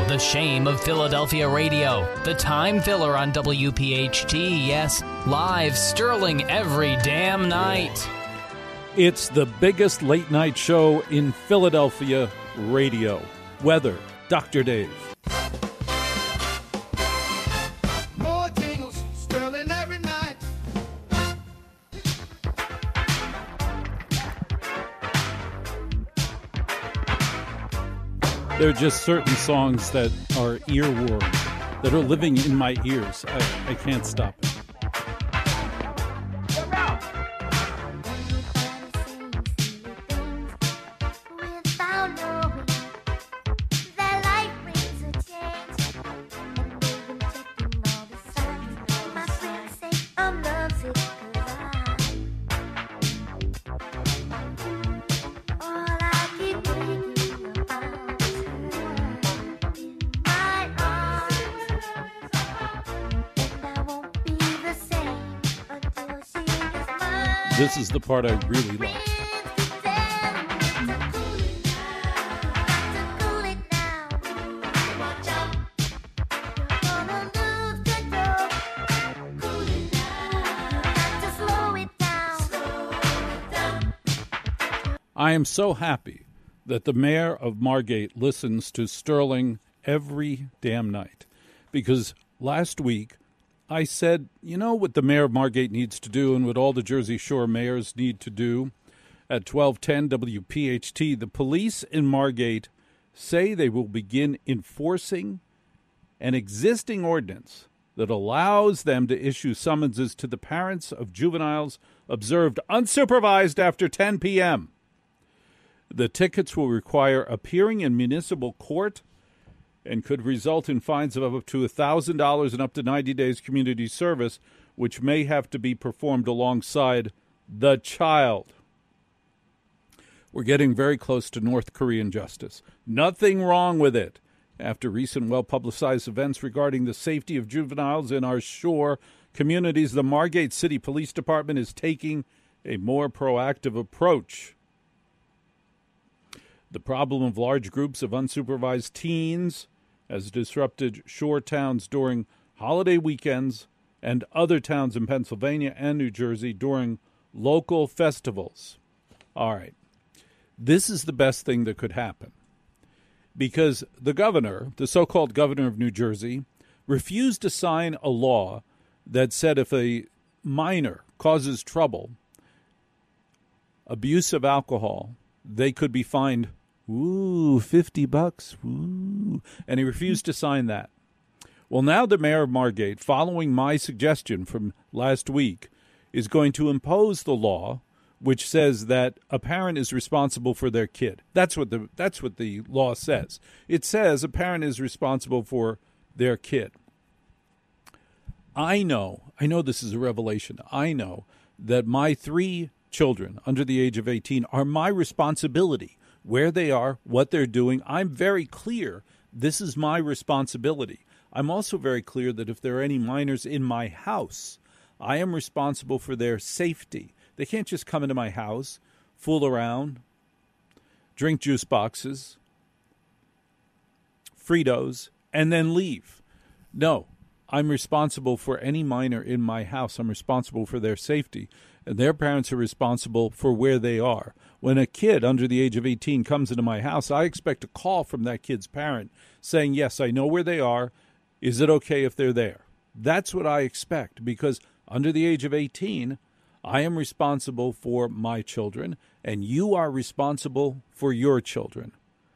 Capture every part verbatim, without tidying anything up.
the shame of Philadelphia radio, the time filler on W P H T, yes, live Sterling every damn night. It's the biggest late-night show in Philadelphia radio. Weather, Doctor Dave. More tingles, Sterling every night. There are just certain songs that are earworms, that are living in my ears. I, I can't stop it. This is the part I really like. I am so happy that the mayor of Margate listens to Sterling every damn night, because last week I said, you know what the mayor of Margate needs to do and what all the Jersey Shore mayors need to do at twelve ten W P H T. The police in Margate say they will begin enforcing an existing ordinance that allows them to issue summonses to the parents of juveniles observed unsupervised after ten p.m. The tickets will require appearing in municipal court and could result in fines of up to one thousand dollars and up to ninety days community service, which may have to be performed alongside the child. We're getting very close to North Korean justice. Nothing wrong with it. After recent well-publicized events regarding the safety of juveniles in our shore communities, the Margate City Police Department is taking a more proactive approach. The problem of large groups of unsupervised teens has disrupted shore towns during holiday weekends and other towns in Pennsylvania and New Jersey during local festivals. All right. This is the best thing that could happen, because the governor, the so-called governor of New Jersey, refused to sign a law that said if a minor causes trouble, abuse of alcohol, they could be fined Ooh, fifty bucks. Ooh. And he refused to sign that. Well, now the mayor of Margate, following my suggestion from last week, is going to impose the law which says that a parent is responsible for their kid. That's what the that's what the law says. It says a parent is responsible for their kid. I know, I know this is a revelation. I know that my three children under the age of eighteen are my responsibility. Where they are, what they're doing, I'm very clear this is my responsibility. I'm also very clear that if there are any minors in my house, I am responsible for their safety. They can't just come into my house, fool around, drink juice boxes, Fritos, and then leave. No, I'm responsible for any minor in my house. I'm responsible for their safety, and their parents are responsible for where they are. When a kid under the age of eighteen comes into my house, I expect a call from that kid's parent saying, yes, I know where they are. Is it okay if they're there? That's what I expect, because under the age of eighteen, I am responsible for my children, and you are responsible for your children.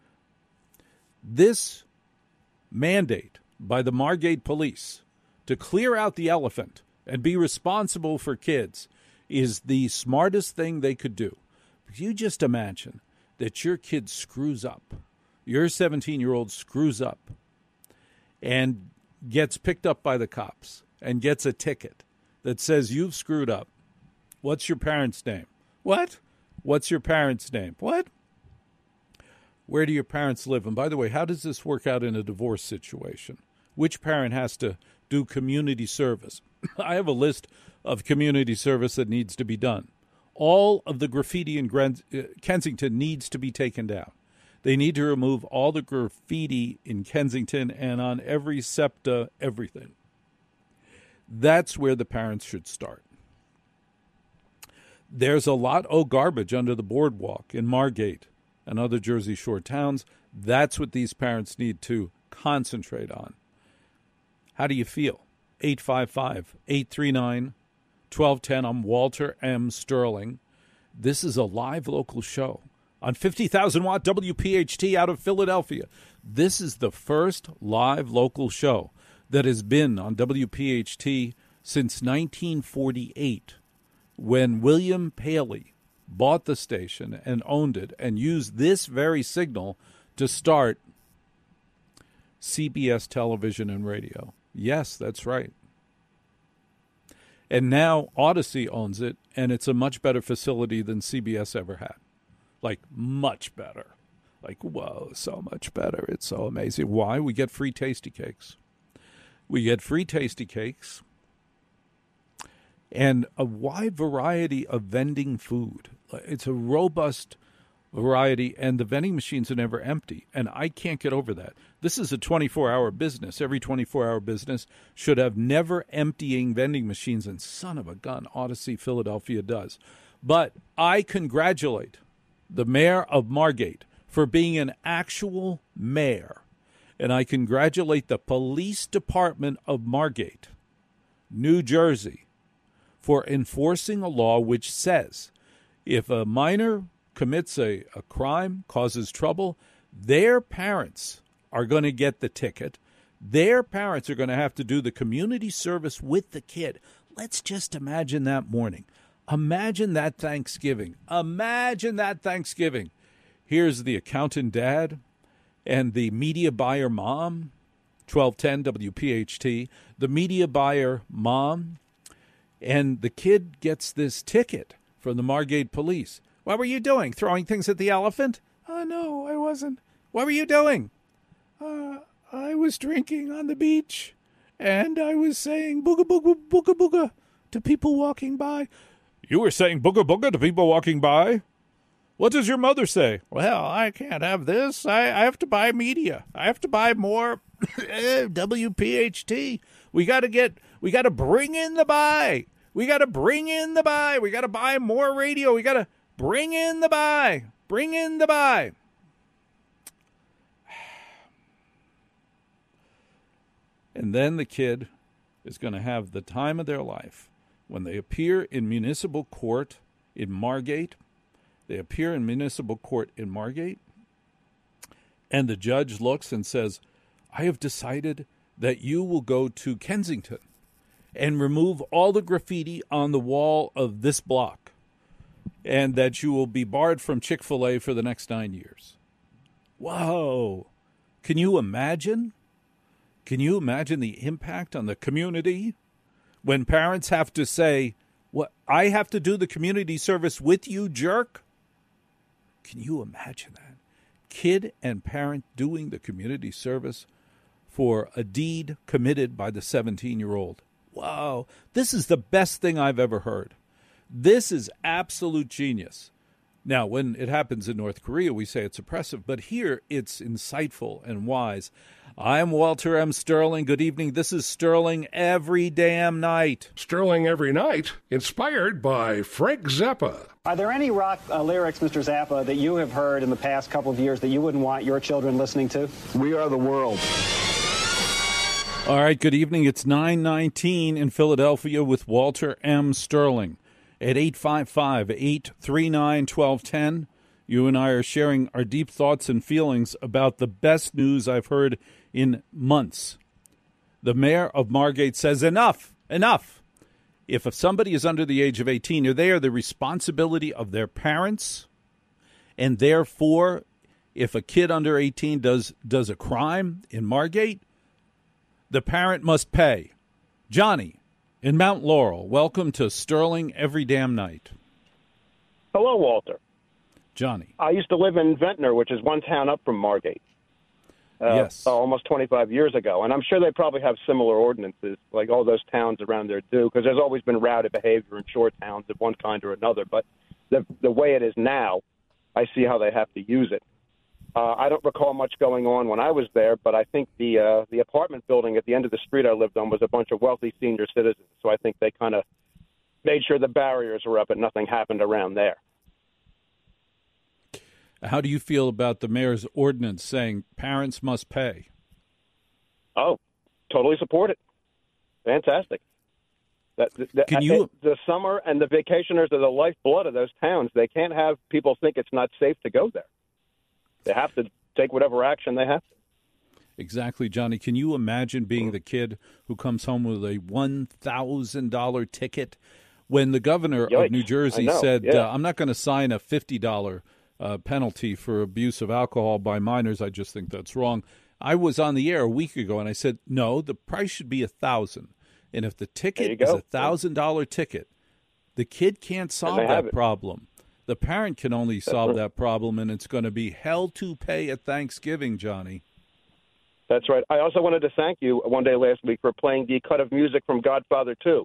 This mandate by the Margate police to clear out the elephant and be responsible for kids is the smartest thing they could do. You just imagine that your kid screws up. Your seventeen-year-old screws up and gets picked up by the cops and gets a ticket that says you've screwed up. What's your parent's name? What? What's your parent's name? What? Where do your parents live? And by the way, how does this work out in a divorce situation? Which parent has to do community service? I have a list of community service that needs to be done. All of the graffiti in Gren- uh, Kensington needs to be taken down. They need to remove all the graffiti in Kensington and on every SEPTA, everything. That's where the parents should start. There's a lot of garbage under the boardwalk in Margate and other Jersey Shore towns. That's what these parents need to concentrate on. How do you feel? eight five five, eight three nine, one two one zero. I'm Walter M. Sterling. This is a live local show on fifty thousand watt W P H T out of Philadelphia. This is the first live local show that has been on W P H T since nineteen forty-eight, when William Paley bought the station and owned it and used this very signal to start C B S television and radio. Yes, that's right. And now Odyssey owns it, and it's a much better facility than C B S ever had. Like, much better. Like, whoa, so much better. It's so amazing. Why? We get free Tasty Cakes. We get free Tasty Cakes and a wide variety of vending food. It's a robust variety, and the vending machines are never empty, and I can't get over that. This is a twenty-four hour business. Every twenty-four hour business should have never-emptying vending machines, and son of a gun, Odyssey Philadelphia does. But I congratulate the mayor of Margate for being an actual mayor, and I congratulate the police department of Margate, New Jersey, for enforcing a law which says if a minor commits a, a crime, causes trouble, their parents are going to get the ticket. Their parents are going to have to do the community service with the kid. Let's just imagine that morning. Imagine that Thanksgiving. Imagine that Thanksgiving. Here's the accountant dad and the media buyer mom, twelve ten W P H T, the media buyer mom, and the kid gets this ticket from the Margate police. What were you doing? Throwing things at the elephant? Oh, no, I wasn't. What were you doing? Uh, I was drinking on the beach, and I was saying booga, booga, booga, booga to people walking by. You were saying booga, booga to people walking by? What does your mother say? Well, I can't have this. I, I have to buy media. I have to buy more W P H T. We got to get, we got to bring in the buy. We got to bring in the buy. We got to buy more radio. We got to bring in the buy. Bring in the buy. And then the kid is going to have the time of their life when they appear in municipal court in Margate. They appear in municipal court in Margate, and the judge looks and says, I have decided that you will go to Kensington and remove all the graffiti on the wall of this block, and that you will be barred from Chick-fil-A for the next nine years. Whoa. Can you imagine? Can you imagine the impact on the community when parents have to say, "What, I have to do the community service with you, jerk"? Can you imagine that? Kid and parent doing the community service for a deed committed by the seventeen-year-old. Wow, this is the best thing I've ever heard. This is absolute genius. Now, when it happens in North Korea, we say it's oppressive, but here it's insightful and wise. I'm Walter M. Sterling. Good evening. This is Sterling Every Damn Night. Sterling Every Night, inspired by Frank Zappa. Are there any rock uh, lyrics, Mister Zappa, that you have heard in the past couple of years that you wouldn't want your children listening to? We are the world. All right, good evening. It's nine nineteen in Philadelphia with Walter M. Sterling. At eight five five, eight three nine, one two one zero, you and I are sharing our deep thoughts and feelings about the best news I've heard in months. The mayor of Margate says, enough, enough. If somebody is under the age of eighteen, they are the responsibility of their parents, and therefore, if a kid under eighteen does, does a crime in Margate, the parent must pay. Johnny in Mount Laurel, welcome to Sterling Every Damn Night. Hello, Walter. Johnny. I used to live in Ventnor, which is one town up from Margate. Uh, yes. Almost twenty-five years ago. And I'm sure they probably have similar ordinances, like all those towns around there do, because there's always been rowdy behavior in shore towns of one kind or another. But the the way it is now, I see how they have to use it. Uh, I don't recall much going on when I was there, but I think the uh, the apartment building at the end of the street I lived on was a bunch of wealthy senior citizens. So I think they kind of made sure the barriers were up and nothing happened around there. How do you feel about the mayor's ordinance saying parents must pay? Oh, totally support it. Fantastic. That, that, Can you? The summer and the vacationers are the lifeblood of those towns. They can't have people think it's not safe to go there. They have to take whatever action they have to. Exactly, Johnny. Can you imagine being the kid who comes home with a one thousand dollars ticket when the governor Yikes. of New Jersey said, yeah. uh, I'm not going to sign a fifty dollars uh, penalty for abuse of alcohol by minors. I just think that's wrong. I was on the air a week ago, and I said, no, the price should be one thousand dollars. And if the ticket is a one thousand dollars ticket, the kid can't solve that it. problem. The parent can only solve that problem, and it's going to be hell to pay at Thanksgiving, Johnny. That's right. I also wanted to thank you one day last week for playing the cut of music from Godfather two.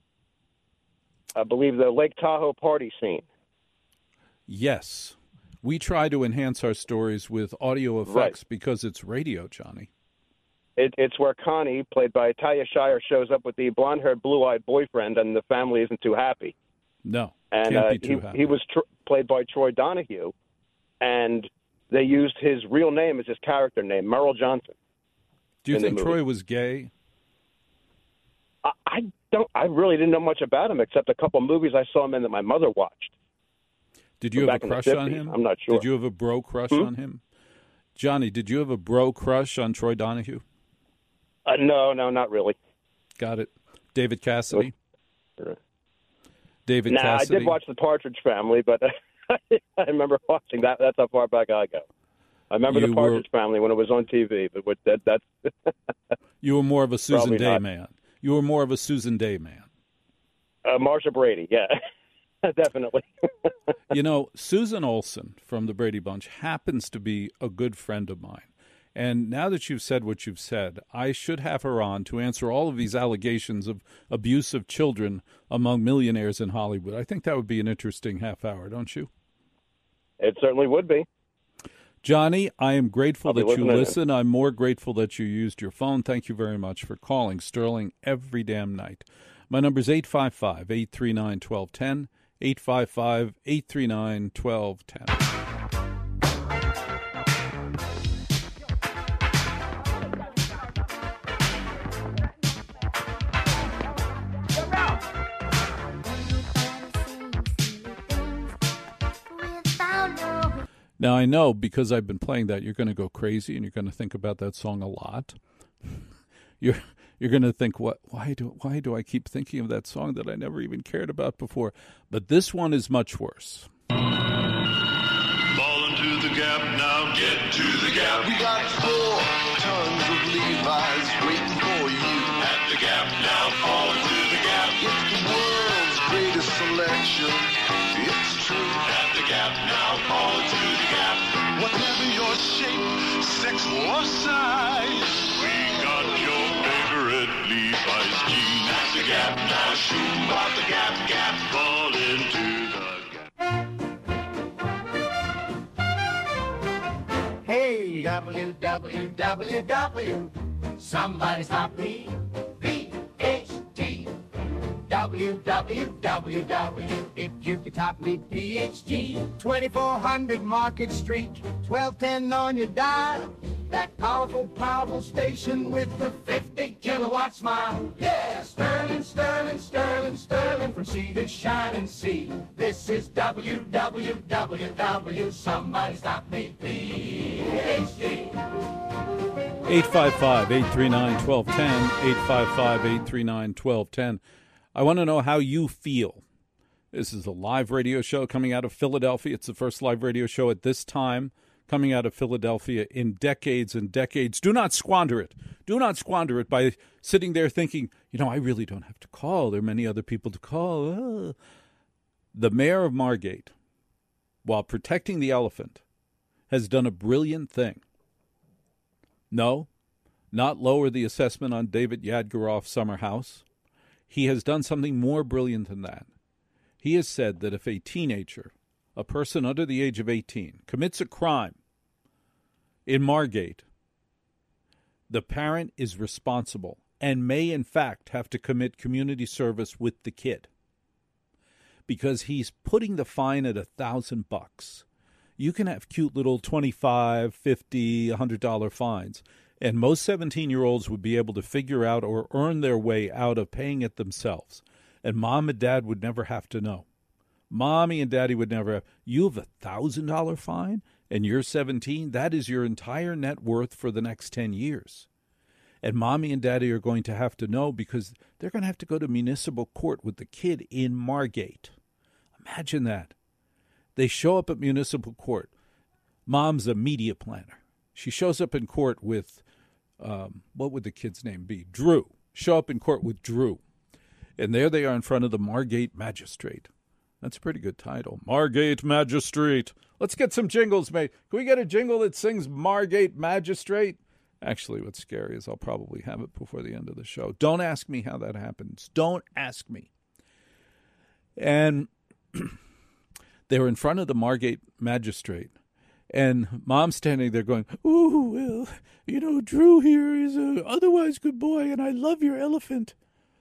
I believe the Lake Tahoe party scene. Yes. We try to enhance our stories with audio effects right. because it's radio, Johnny. It, it's where Connie, played by Talia Shire, shows up with the blonde-haired, blue-eyed boyfriend, and the family isn't too happy. No, and can't uh, be too he, happy. he was tr- played by Troy Donahue, and they used his real name as his character name, Merrill Johnson. Do you think Troy was gay? I, I don't. I really didn't know much about him except a couple movies I saw him in that my mother watched. Did you have a crush on him? I'm not sure. Did you have a bro crush hmm? on him? Johnny, did you have a bro crush on Troy Donahue? Uh, no, no, not really. Got it. David Cassidy? Sure. David nah, Cassidy? I did watch The Partridge Family, but I remember watching that. That's how far back I go. I remember you The Partridge were, Family when it was on T V, but with that, that's... You were more of a Susan Probably Day not. man. You were more of a Susan Day man. Uh, Marsha Brady, yeah. Definitely. You know, Susan Olsen from the Brady Bunch happens to be a good friend of mine. And now that you've said what you've said, I should have her on to answer all of these allegations of abuse of children among millionaires in Hollywood. I think that would be an interesting half hour, don't you? It certainly would be. Johnny, I am grateful that you listen. In. I'm more grateful that you used your phone. Thank you very much for calling Sterling every damn night. My number is eight five five, eight three nine, one two one zero, eight five five, eight three nine, one two one zero. Now, I know because I've been playing that, you're going to go crazy and you're going to think about that song a lot. You're you're going to think, what? Why do why do I keep thinking of that song that I never even cared about before? But this one is much worse. Ball into the gap now, get to the gap. We got four tons of Levi's waiting for you. At the gap now, fall into the gap. It's the world's greatest selection. It's true. At the gap now, fall into the gap. Whatever your shape, sex, or size, We got your favorite Levi's jeans. At the gap now, shoot about the gap, gap, fall into the gap. Hey, W W W W, somebody stop me, P H D. W W W W, if you could top me, P H D. twenty-four hundred Market Street, twelve ten on your dial. That powerful, powerful station with the fifty kilowatt smile. Yeah, Sterling, Sterling, Sterling, Sterling, from sea to shining sea. This is W W W W, somebody stop me, P H D. eight five five, eight three nine, one two one zero, eight five five, eight three nine, one two one zero. I want to know how you feel. This is a live radio show coming out of Philadelphia. It's the first live radio show at this time coming out of Philadelphia in decades and decades. Do not squander it. Do not squander it by sitting there thinking, you know, I really don't have to call. There are many other people to call. Oh. The mayor of Margate, while protecting the elephant, has done a brilliant thing. No, not lower the assessment on David Yadgaroff's summer house. He has done something more brilliant than that. He has said that if a teenager, a person under the age of eighteen, commits a crime, In Margate, the parent is responsible and may, in fact, have to commit community service with the kid because he's putting the fine at a thousand bucks. You can have cute little twenty-five, fifty, one hundred dollar fines, and most seventeen-year-olds would be able to figure out or earn their way out of paying it themselves, and mom and dad would never have to know. Mommy and daddy would never have. You have a one thousand dollar fine, and you're seventeen? That is your entire net worth for the next ten years. And mommy and daddy are going to have to know because they're going to have to go to municipal court with the kid in Margate. Imagine that. They show up at municipal court. Mom's a media planner. She shows up in court with, um, what would the kid's name be? Drew. Show up in court with Drew. And there they are in front of the Margate Magistrate. That's a pretty good title. Margate Magistrate. Let's get some jingles, mate. Can we get a jingle that sings Margate Magistrate? Actually, what's scary is I'll probably have it before the end of the show. Don't ask me how that happens. Don't ask me. And they were in front of the Margate Magistrate. And Mom's standing there going, ooh, well, you know, Drew here is a otherwise good boy, and I love your elephant.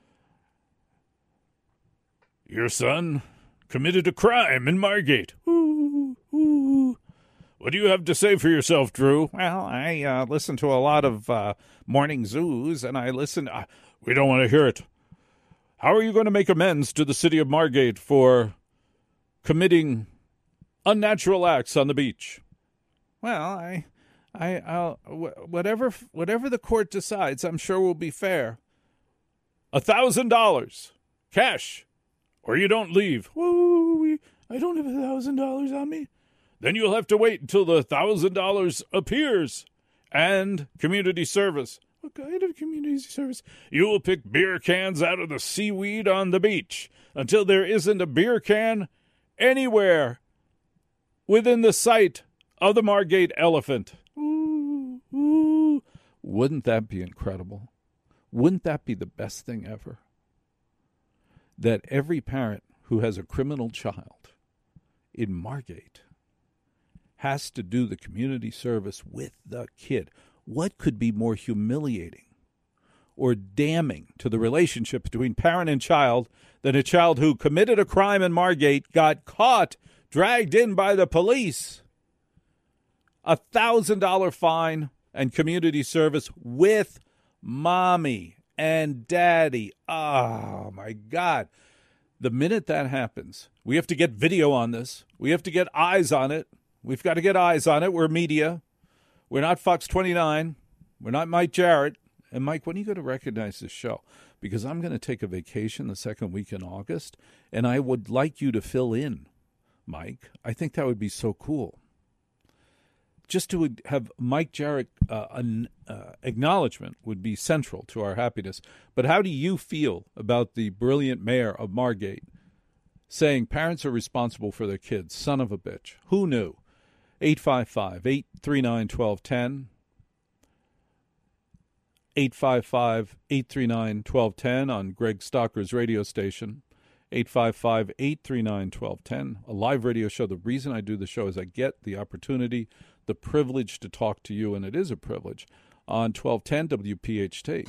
Your son committed a crime in Margate. Ooh, ooh. What do you have to say for yourself, Drew? Well, I uh, listen to a lot of uh, morning zoos, and I listen. Uh, we don't want to hear it. How are you going to make amends to the city of Margate for committing unnatural acts on the beach? Well, I, I, I'll, whatever, whatever the court decides, I'm sure will be fair. A thousand dollars, cash, or you don't leave. Whoa, we, I don't have a thousand dollars on me. Then you'll have to wait until the thousand dollars appears, and community service. What kind of community service? You will pick beer cans out of the seaweed on the beach until there isn't a beer can anywhere within the sight of the Margate elephant. Ooh, ooh. Wouldn't that be incredible? Wouldn't that be the best thing ever? That every parent who has a criminal child in Margate has to do the community service with the kid. What could be more humiliating or damning to the relationship between parent and child than a child who committed a crime in Margate, got caught, dragged in by the police? A thousand dollar fine and community service with mommy and daddy. Oh, my God. The minute that happens, we have to get video on this. We have to get eyes on it. We've got to get eyes on it. We're media. We're not Fox twenty-nine. We're not Mike Jarrett. And, Mike, when are you going to recognize this show? Because I'm going to take a vacation the second week in August, and I would like you to fill in, Mike. I think that would be so cool. Just to have Mike Jarrett uh, an uh, acknowledgement would be central to our happiness. But how do you feel about the brilliant mayor of Margate saying parents are responsible for their kids? Son of a bitch. Who knew? eight five five, eight three nine, one two one zero. eight five five, eight three nine, one two one zero on Greg Stocker's radio station. eight five five, eight three nine, one two one zero. A live radio show. The reason I do the show is I get the opportunity, the privilege to talk to you, and it is a privilege, on twelve ten W P H T.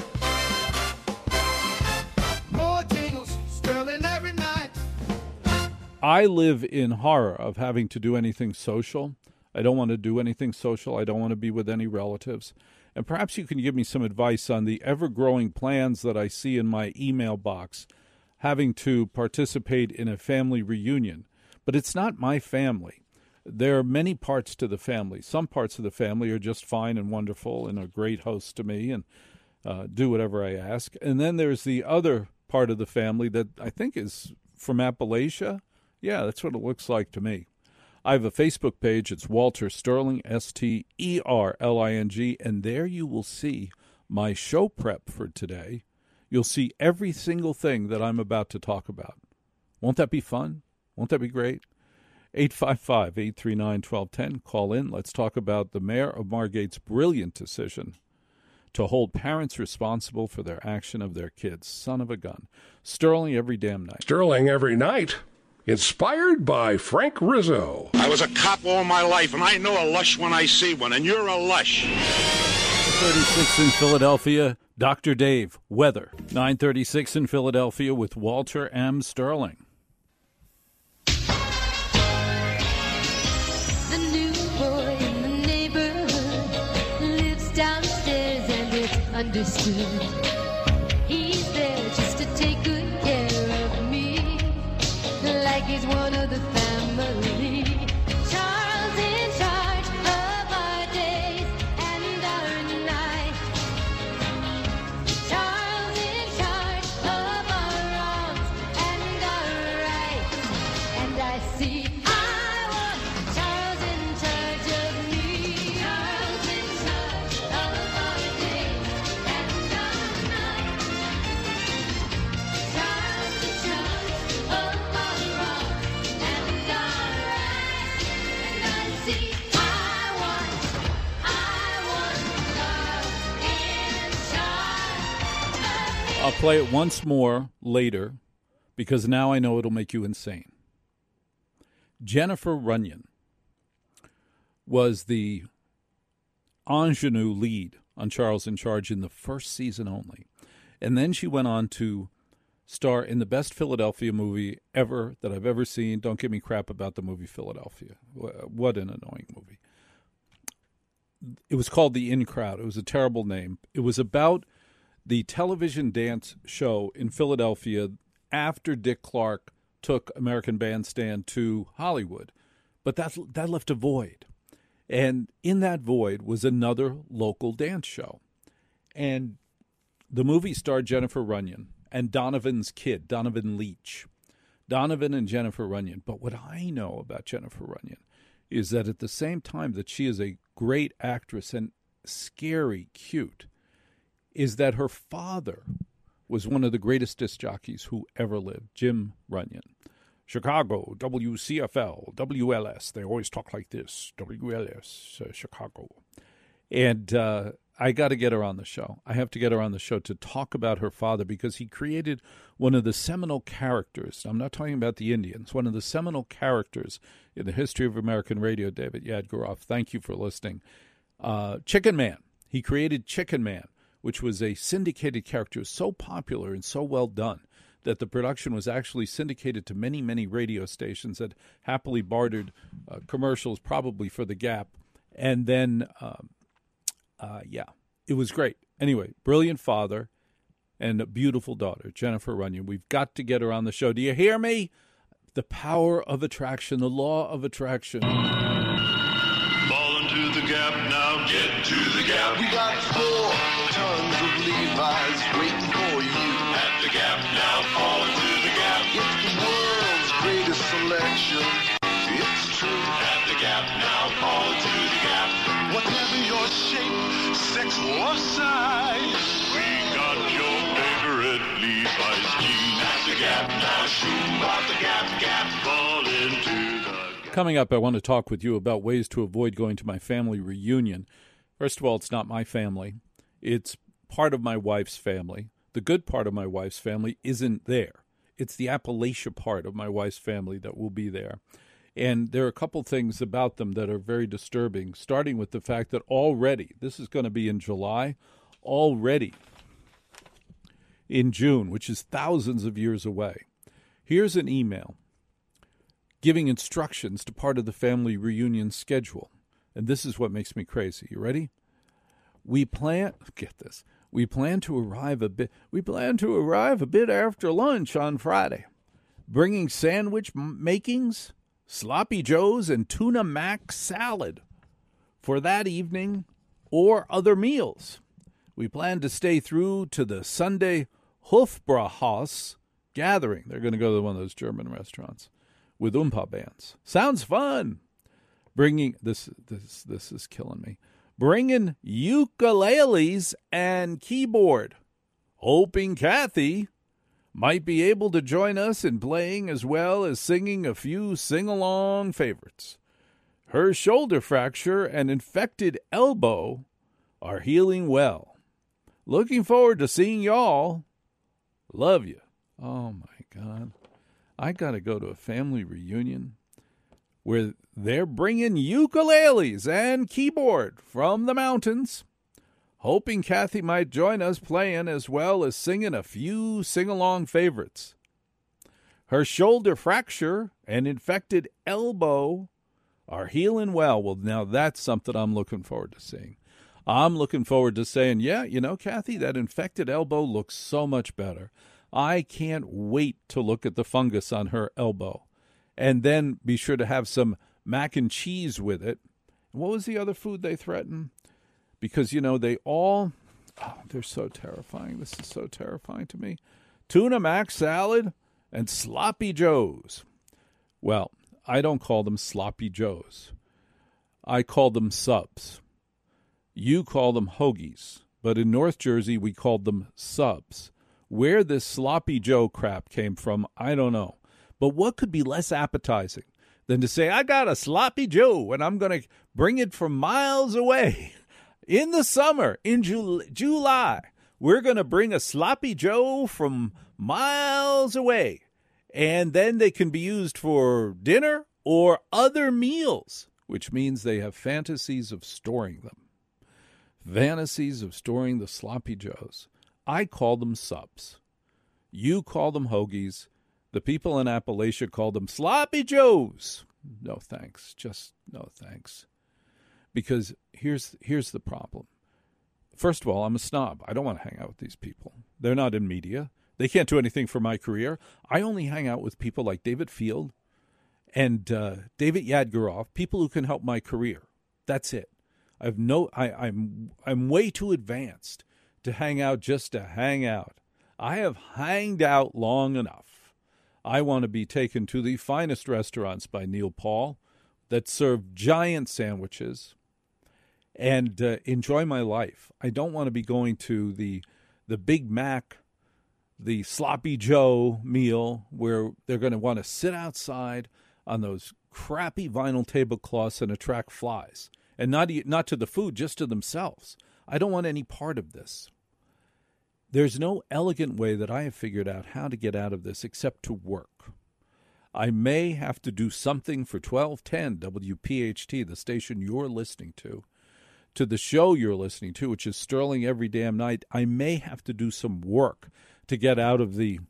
More jingles, Sterling every night. I live in horror of having to do anything social. I don't want to do anything social. I don't want to be with any relatives. And perhaps you can give me some advice on the ever-growing plans that I see in my email box, having to participate in a family reunion. But it's not my family. There are many parts to the family. Some parts of the family are just fine and wonderful and a great host to me and uh, do whatever I ask. And then there's the other part of the family that I think is from Appalachia. Yeah, that's what it looks like to me. I have a Facebook page. It's Walter Sterling, S T E R L I N G, and there you will see my show prep for today. You'll see every single thing that I'm about to talk about. Won't that be fun? Won't that be great? eight five five, eight three nine, one two one zero. Call in. Let's talk about the mayor of Margate's brilliant decision to hold parents responsible for their action of their kids. Son of a gun. Sterling every damn night. Sterling every night. Inspired by Frank Rizzo. I was a cop all my life, and I know a lush when I see one, and you're a lush. thirty-six in Philadelphia, Doctor Dave, weather. nine thirty-six in Philadelphia with Walter M. Sterling. The new boy in the neighborhood lives downstairs and it's understood. He's there just to take good care of me, like he's one of the family. Charles in charge of our days and our nights. Charles in charge of our wrongs and our rights. And I see I want Charles in charge of me. Charles in charge of our days and our nights. Charles in charge of our wrongs and our rights. And I see I want, I want Charles in charge of me. I'll play it once more later because now I know it'll make you insane. Jennifer Runyon was the ingenue lead on Charles in Charge in the first season only. And then she went on to star in the best Philadelphia movie ever that I've ever seen. Don't give me crap about the movie Philadelphia. What an annoying movie. It was called The In Crowd. It was a terrible name. It was about the television dance show in Philadelphia after Dick Clark took American Bandstand to Hollywood. But that, that left a void. And in that void was another local dance show. And the movie starred Jennifer Runyon and Donovan's kid, Donovan Leitch. Donovan and Jennifer Runyon. But what I know about Jennifer Runyon is that at the same time that she is a great actress and scary cute, is that her father was one of the greatest disc jockeys who ever lived, Jim Runyon. Chicago, W C F L, W L S. They always talk like this, W L S, uh, Chicago. And uh, I got to get her on the show. I have to get her on the show to talk about her father because he created one of the seminal characters. I'm not talking about the Indians, one of the seminal characters in the history of American radio, David Yadgaroff. Thank you for listening. Uh, Chicken Man. He created Chicken Man, which was a syndicated character, so popular and so well done that the production was actually syndicated to many, many radio stations that happily bartered uh, commercials, probably for the Gap. And then, um, uh, yeah, it was great. Anyway, brilliant father and a beautiful daughter, Jennifer Runyon. We've got to get her on the show. Do you hear me? The power of attraction, the law of attraction. Fall into the Gap now, get to the Gap. We got four tons of Levi's waiting for you. At the Gap now, fall into the Gap. It's the world's greatest selection. It's true. At the Gap now, fall into the Gap. Whatever your shape, sex, or size, We got your favorite Levi's jeans. At the Gap now, shoot off the Gap, Gap, fall into the Gap. Coming up, I want to talk with you about ways to avoid going to my family reunion. First of all, it's not my family. It's part of my wife's family. The good part of my wife's family isn't there. It's the Appalachia part of my wife's family that will be there. And there are a couple things about them that are very disturbing, starting with the fact that already, this is going to be in July, already in June, which is thousands of years away. Here's an email giving instructions to part of the family reunion schedule. And this is what makes me crazy. You ready? We plan, get this, we plan to arrive a bit, we plan to arrive a bit after lunch on Friday, bringing sandwich makings, sloppy joes, and tuna mac salad for that evening or other meals. We plan to stay through to the Sunday Hofbrauhaus gathering. They're going to go to one of those German restaurants with Oompa bands. Sounds fun. Bringing, this, this, this is killing me. Bringing ukuleles and keyboard. Hoping Kathy might be able to join us in playing as well as singing a few sing-along favorites. Her shoulder fracture and infected elbow are healing well. Looking forward to seeing y'all. Love you. Oh, my God. I got to go to a family reunion where they're bringing ukuleles and keyboard from the mountains, hoping Kathy might join us playing as well as singing a few sing-along favorites. Her shoulder fracture and infected elbow are healing well. Well, now that's something I'm looking forward to seeing. I'm looking forward to saying, yeah, you know, Kathy, that infected elbow looks so much better. I can't wait to look at the fungus on her elbow. And then be sure to have some mac and cheese with it. What was the other food they threatened? Because, you know, they all, oh, they're so terrifying. This is so terrifying to me. Tuna mac salad and sloppy joes. Well, I don't call them sloppy joes. I call them subs. You call them hoagies. But in North Jersey, we called them subs. Where this sloppy joe crap came from, I don't know. But what could be less appetizing than to say, I got a sloppy joe and I'm going to bring it from miles away. In the summer, in Ju- July, we're going to bring a sloppy joe from miles away. And then they can be used for dinner or other meals, which means they have fantasies of storing them. Fantasies of storing the sloppy joes. I call them subs. You call them hoagies. The people in Appalachia call them sloppy joes. No thanks. Just no thanks. Because here's here's the problem. First of all, I'm a snob. I don't want to hang out with these people. They're not in media. They can't do anything for my career. I only hang out with people like David Field and uh, David Yadgaroff, people who can help my career. That's it. I've no. I, I'm I'm way too advanced to hang out just to hang out. I have hanged out long enough. I want to be taken to the finest restaurants by Neil Paul that serve giant sandwiches and uh, enjoy my life. I don't want to be going to the the Big Mac, the Sloppy Joe meal where they're going to want to sit outside on those crappy vinyl tablecloths and attract flies. And not not to the food, just to themselves. I don't want any part of this. There's no elegant way that I have figured out how to get out of this except to work. I may have to do something for twelve ten W P H T, the station you're listening to, to the show you're listening to, which is Sterling Every Damn Night. I may have to do some work to get out of the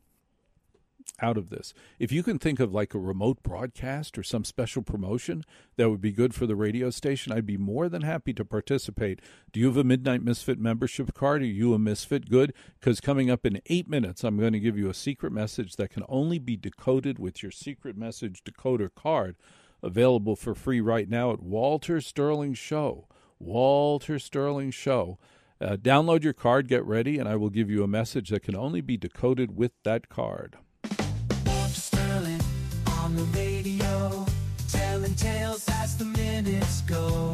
out of this. If you can think of like a remote broadcast or some special promotion that would be good for the radio station, I'd be more than happy to participate. Do you have a Midnight Misfit membership card? Are you a Misfit? Good, because coming up in eight minutes, I'm going to give you a secret message that can only be decoded with your secret message decoder card, available for free right now at Walter Sterling Show. Walter Sterling Show. Uh, download your card, get ready, and I will give you a message that can only be decoded with that card. Sterling on the radio, telling tales as the minutes go.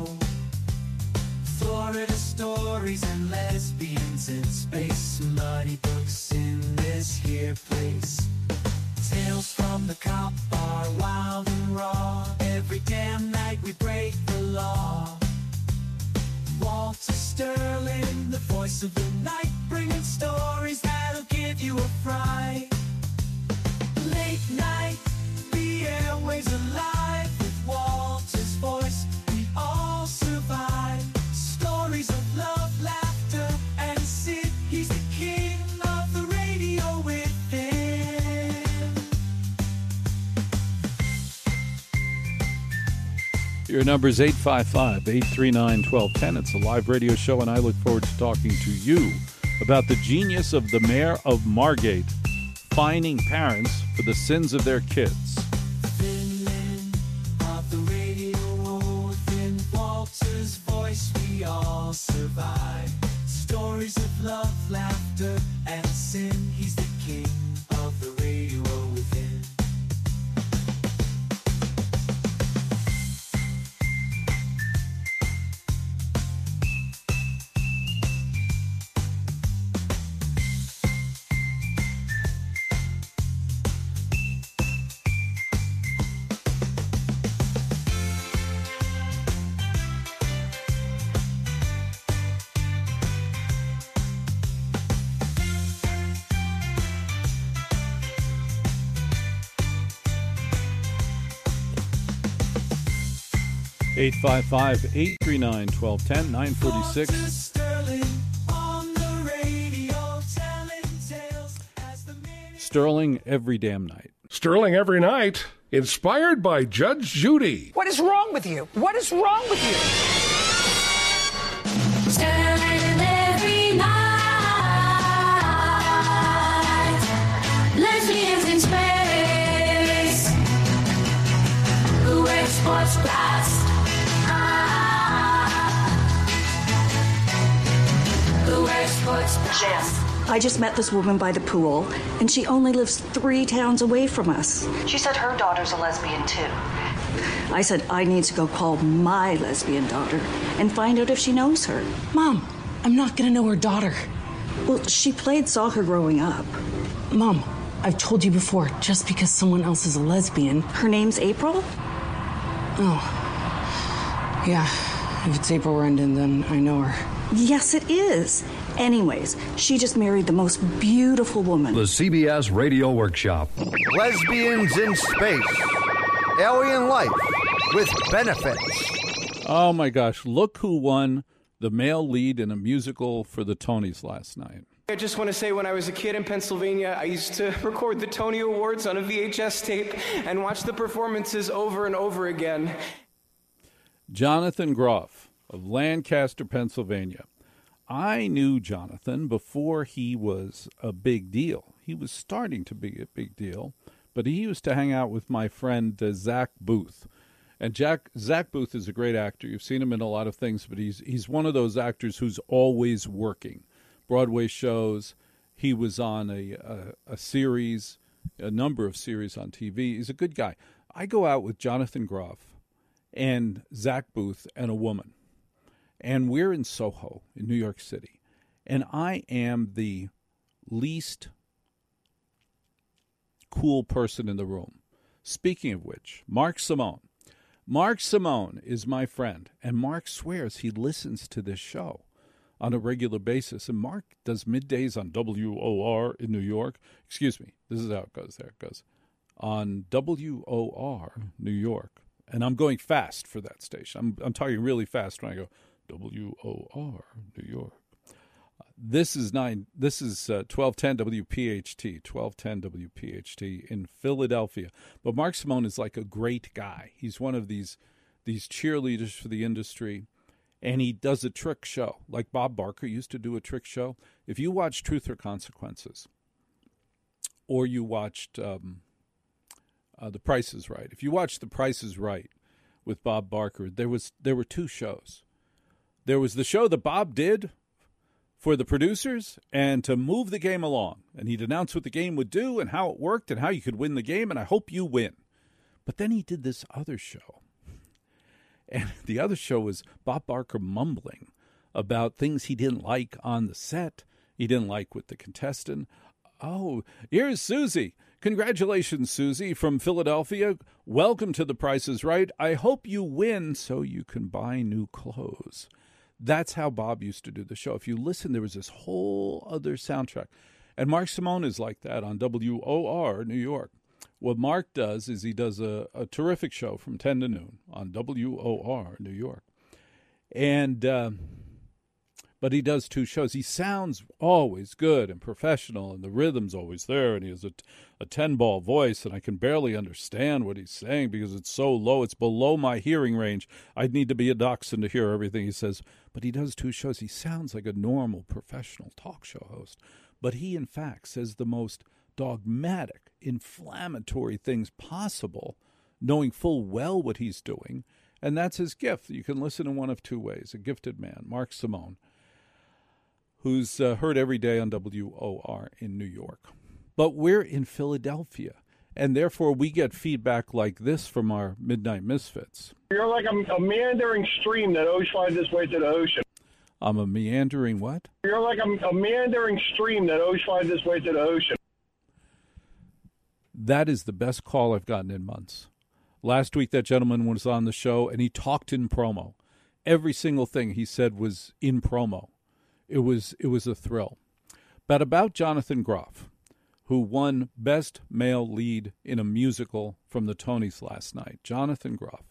Florida stories and lesbians in space, muddy books in this here place. Tales from the cop bar, wild and raw. Every damn night we break the law. Walter Sterling, the voice of the night, bringing stories that'll give you a fright. Late night, the airwaves alive with Walter's voice. We all survive. Stories of love, laughter, and sin. He's the king of the radio within. Your number is eight five five, eight three nine, one two one zero. It's a live radio show, and I look forward to talking to you about the genius of the mayor of Margate fining parents for the sins of their kids. Villain of the radio, within Walter's voice we all survive. Stories of love, laughter, and sin. He's the king of the radio within. eight five five, eight three nine, one two one zero, nine four six. Sterling every damn night. Sterling every night, inspired by Judge Judy. What is wrong with you? What is wrong with you? Sterling every night. Lesbians in space. Who wears sports bras? Ah. Who wears sports bras? Jess. I just met this woman by the pool, and she only lives three towns away from us. She said her daughter's a lesbian, too. I said I need to go call my lesbian daughter and find out if she knows her. Mom, I'm not going to know her daughter. Well, she played soccer growing up. Mom, I've told you before, just because someone else is a lesbian. Her name's April? Oh. Yeah, if it's April Rendon, then I know her. Yes, it is. Anyways, she just married the most beautiful woman. The C B S Radio Workshop. Lesbians in Space. Alien Life with Benefits. Oh, my gosh. Look who won the male lead in a musical for the Tonys last night. I just want to say when I was a kid in Pennsylvania, I used to record the Tony Awards on a V H S tape and watch the performances over and over again. Jonathan Groff of Lancaster, Pennsylvania. I knew Jonathan before he was a big deal. He was starting to be a big deal, but he used to hang out with my friend uh, Zach Booth. And Jack, Zach Booth is a great actor. You've seen him in a lot of things, but he's he's one of those actors who's always working. Broadway shows. He was on a, a, a series, a number of series on T V. He's a good guy. I go out with Jonathan Groff and Zach Booth and a woman. And we're in Soho in New York City. And I am the least cool person in the room. Speaking of which, Mark Simone. Mark Simone is my friend. And Mark swears he listens to this show on a regular basis. And Mark does middays on W O R in New York. Excuse me. This is how it goes. There it goes. On W O R New York. And I'm going fast for that station. I'm, I'm talking really fast when I go W O R New York. Uh, this is nine. This is uh, twelve ten W P H T. twelve ten W P H T in Philadelphia. But Mark Simone is like a great guy. He's one of these these cheerleaders for the industry, and he does a trick show like Bob Barker used to do a trick show. If you watch Truth or Consequences, or you watched um, uh, The Price is Right. If you watched The Price is Right with Bob Barker, there was there were two shows. There was the show that Bob did for the producers and to move the game along. And he'd announce what the game would do and how it worked and how you could win the game, and I hope you win. But then he did this other show. And the other show was Bob Barker mumbling about things he didn't like on the set, he didn't like with the contestant. Oh, here's Susie. Congratulations, Susie, from Philadelphia. Welcome to The Price is Right. I hope you win so you can buy new clothes. That's how Bob used to do the show. If you listen, there was this whole other soundtrack. And Mark Simone is like that on W O R New York. What Mark does is he does a, a terrific show from ten to noon on W O R New York. And, uh, but he does two shows. He sounds always good and professional, and the rhythm's always there, and he has a, a ten-ball voice, and I can barely understand what he's saying because it's so low. It's below my hearing range. I'd need to be a dachshund to hear everything he says. But he does two shows. He sounds like a normal professional talk show host. But he, in fact, says the most dogmatic, inflammatory things possible, knowing full well what he's doing. And that's his gift. You can listen in one of two ways. A gifted man, Mark Simone, who's uh, heard every day on W O R in New York. But we're in Philadelphia, and therefore we get feedback like this from our Midnight Misfits. You're like a, a meandering stream that always finds its way to the ocean. I'm a meandering what? You're like a, a meandering stream that always finds its way to the ocean. That is the best call I've gotten in months. Last week that gentleman was on the show, and he talked in promo. Every single thing he said was in promo. It was it was a thrill. But about Jonathan Groff, who won Best Male Lead in a Musical from the Tonys last night. Jonathan Groff.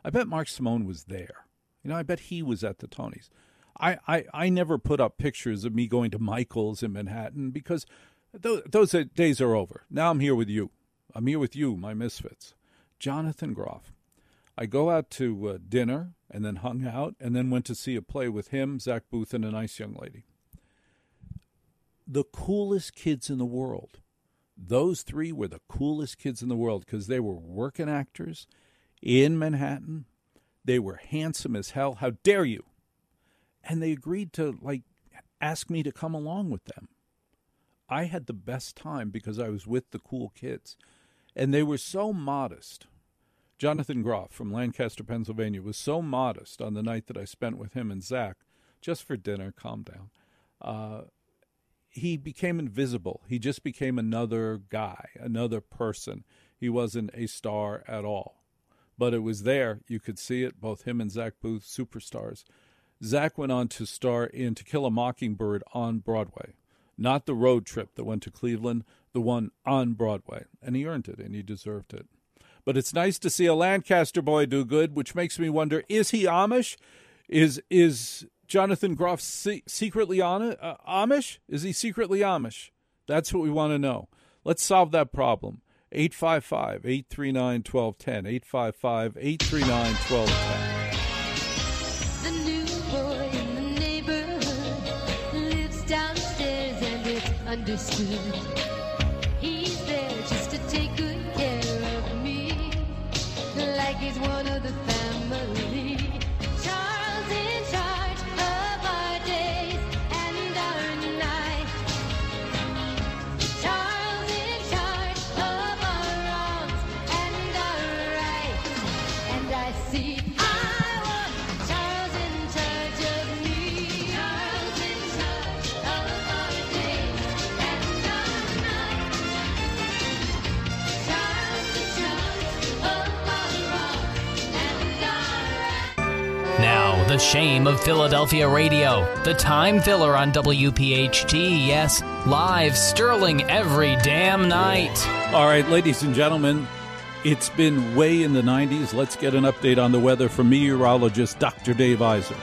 I bet Mark Simone was there. You know, I bet he was at the Tonys. I, I, I never put up pictures of me going to Michael's in Manhattan because those, those days are over. Now I'm here with you. I'm here with you, my misfits. Jonathan Groff. I go out to uh, dinner and then hung out and then went to see a play with him, Zach Booth, and a nice young lady. The coolest kids in the world. Those three were the coolest kids in the world because they were working actors in Manhattan. They were handsome as hell. How dare you? And they agreed to, like, ask me to come along with them. I had the best time because I was with the cool kids. And they were so modest. Jonathan Groff from Lancaster, Pennsylvania, was so modest on the night that I spent with him and Zach, just for dinner, calm down. Uh, he became invisible. He just became another guy, another person. He wasn't a star at all. But it was there. You could see it, both him and Zach Booth, superstars. Zach went on to star in To Kill a Mockingbird on Broadway. Not the road trip that went to Cleveland, the one on Broadway. And he earned it, and he deserved it. But it's nice to see a Lancaster boy do good, which makes me wonder, is he Amish? Is is Jonathan Groff se- secretly on, uh, Amish? Is he secretly Amish? That's what we want to know. Let's solve that problem. eight five five, eight three nine, one two one zero. eight five five, eight three nine, one two one zero. The new boy in the neighborhood lives downstairs and it's understood. He's there just to take good care of me, like he's one of the family. Charles in charge of our days and our nights. Charles in charge of our wrongs and our rights. And I see I want Charles in charge of me. Charles in charge of our days and our nights. Charles in charge of our wrongs and our rights. Now, the shame of Philadelphia radio. The time filler on W P H T. Yes, live Sterling every damn night. All right, ladies and gentlemen, it's been way in the nineties. Let's get an update on the weather from meteorologist Doctor Dave Eisen.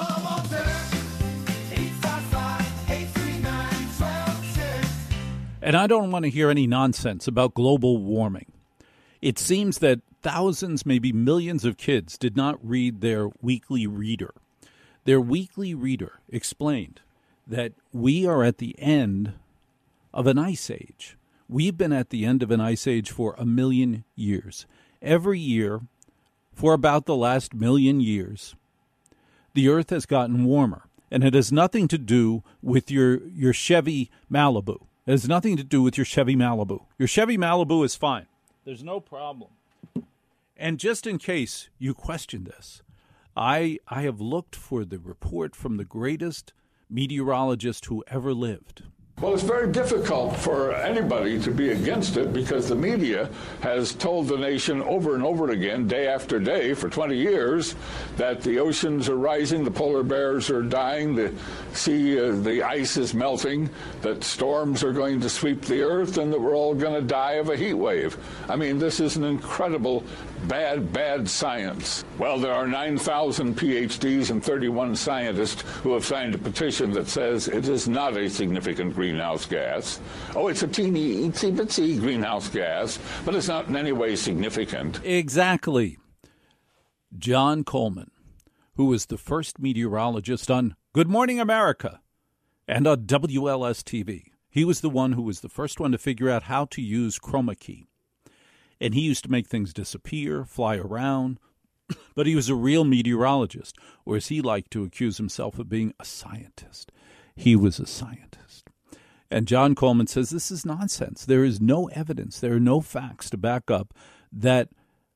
And I don't want to hear any nonsense about global warming. It seems that thousands, maybe millions of kids did not read their weekly reader. Their weekly reader explained that we are at the end of an ice age. We've been at the end of an ice age for a million years. Every year, for about the last million years, the Earth has gotten warmer. And it has nothing to do with your, your Chevy Malibu. It has nothing to do with your Chevy Malibu. Your Chevy Malibu is fine. There's no problem. And just in case you question this, I I have looked for the report from the greatest meteorologist who ever lived. Well, it's very difficult for anybody to be against it because the media has told the nation over and over again, day after day, for twenty years, that the oceans are rising, the polar bears are dying, the sea, uh, the ice is melting, that storms are going to sweep the earth, and that we're all going to die of a heat wave. I mean, this is an incredible, bad, bad science. Well, there are nine thousand P H Ds and thirty-one scientists who have signed a petition that says it is not a significant greenhouse gas. Oh, it's a teeny, itsy-bitsy greenhouse gas, but it's not in any way significant. Exactly. John Coleman, who was the first meteorologist on Good Morning America and on W L S T V. He was the one who was the first one to figure out how to use chroma key. And he used to make things disappear, fly around. But he was a real meteorologist, or as he liked to accuse himself of being a scientist. He was a scientist. And John Coleman says this is nonsense. There is no evidence, there are no facts to back up that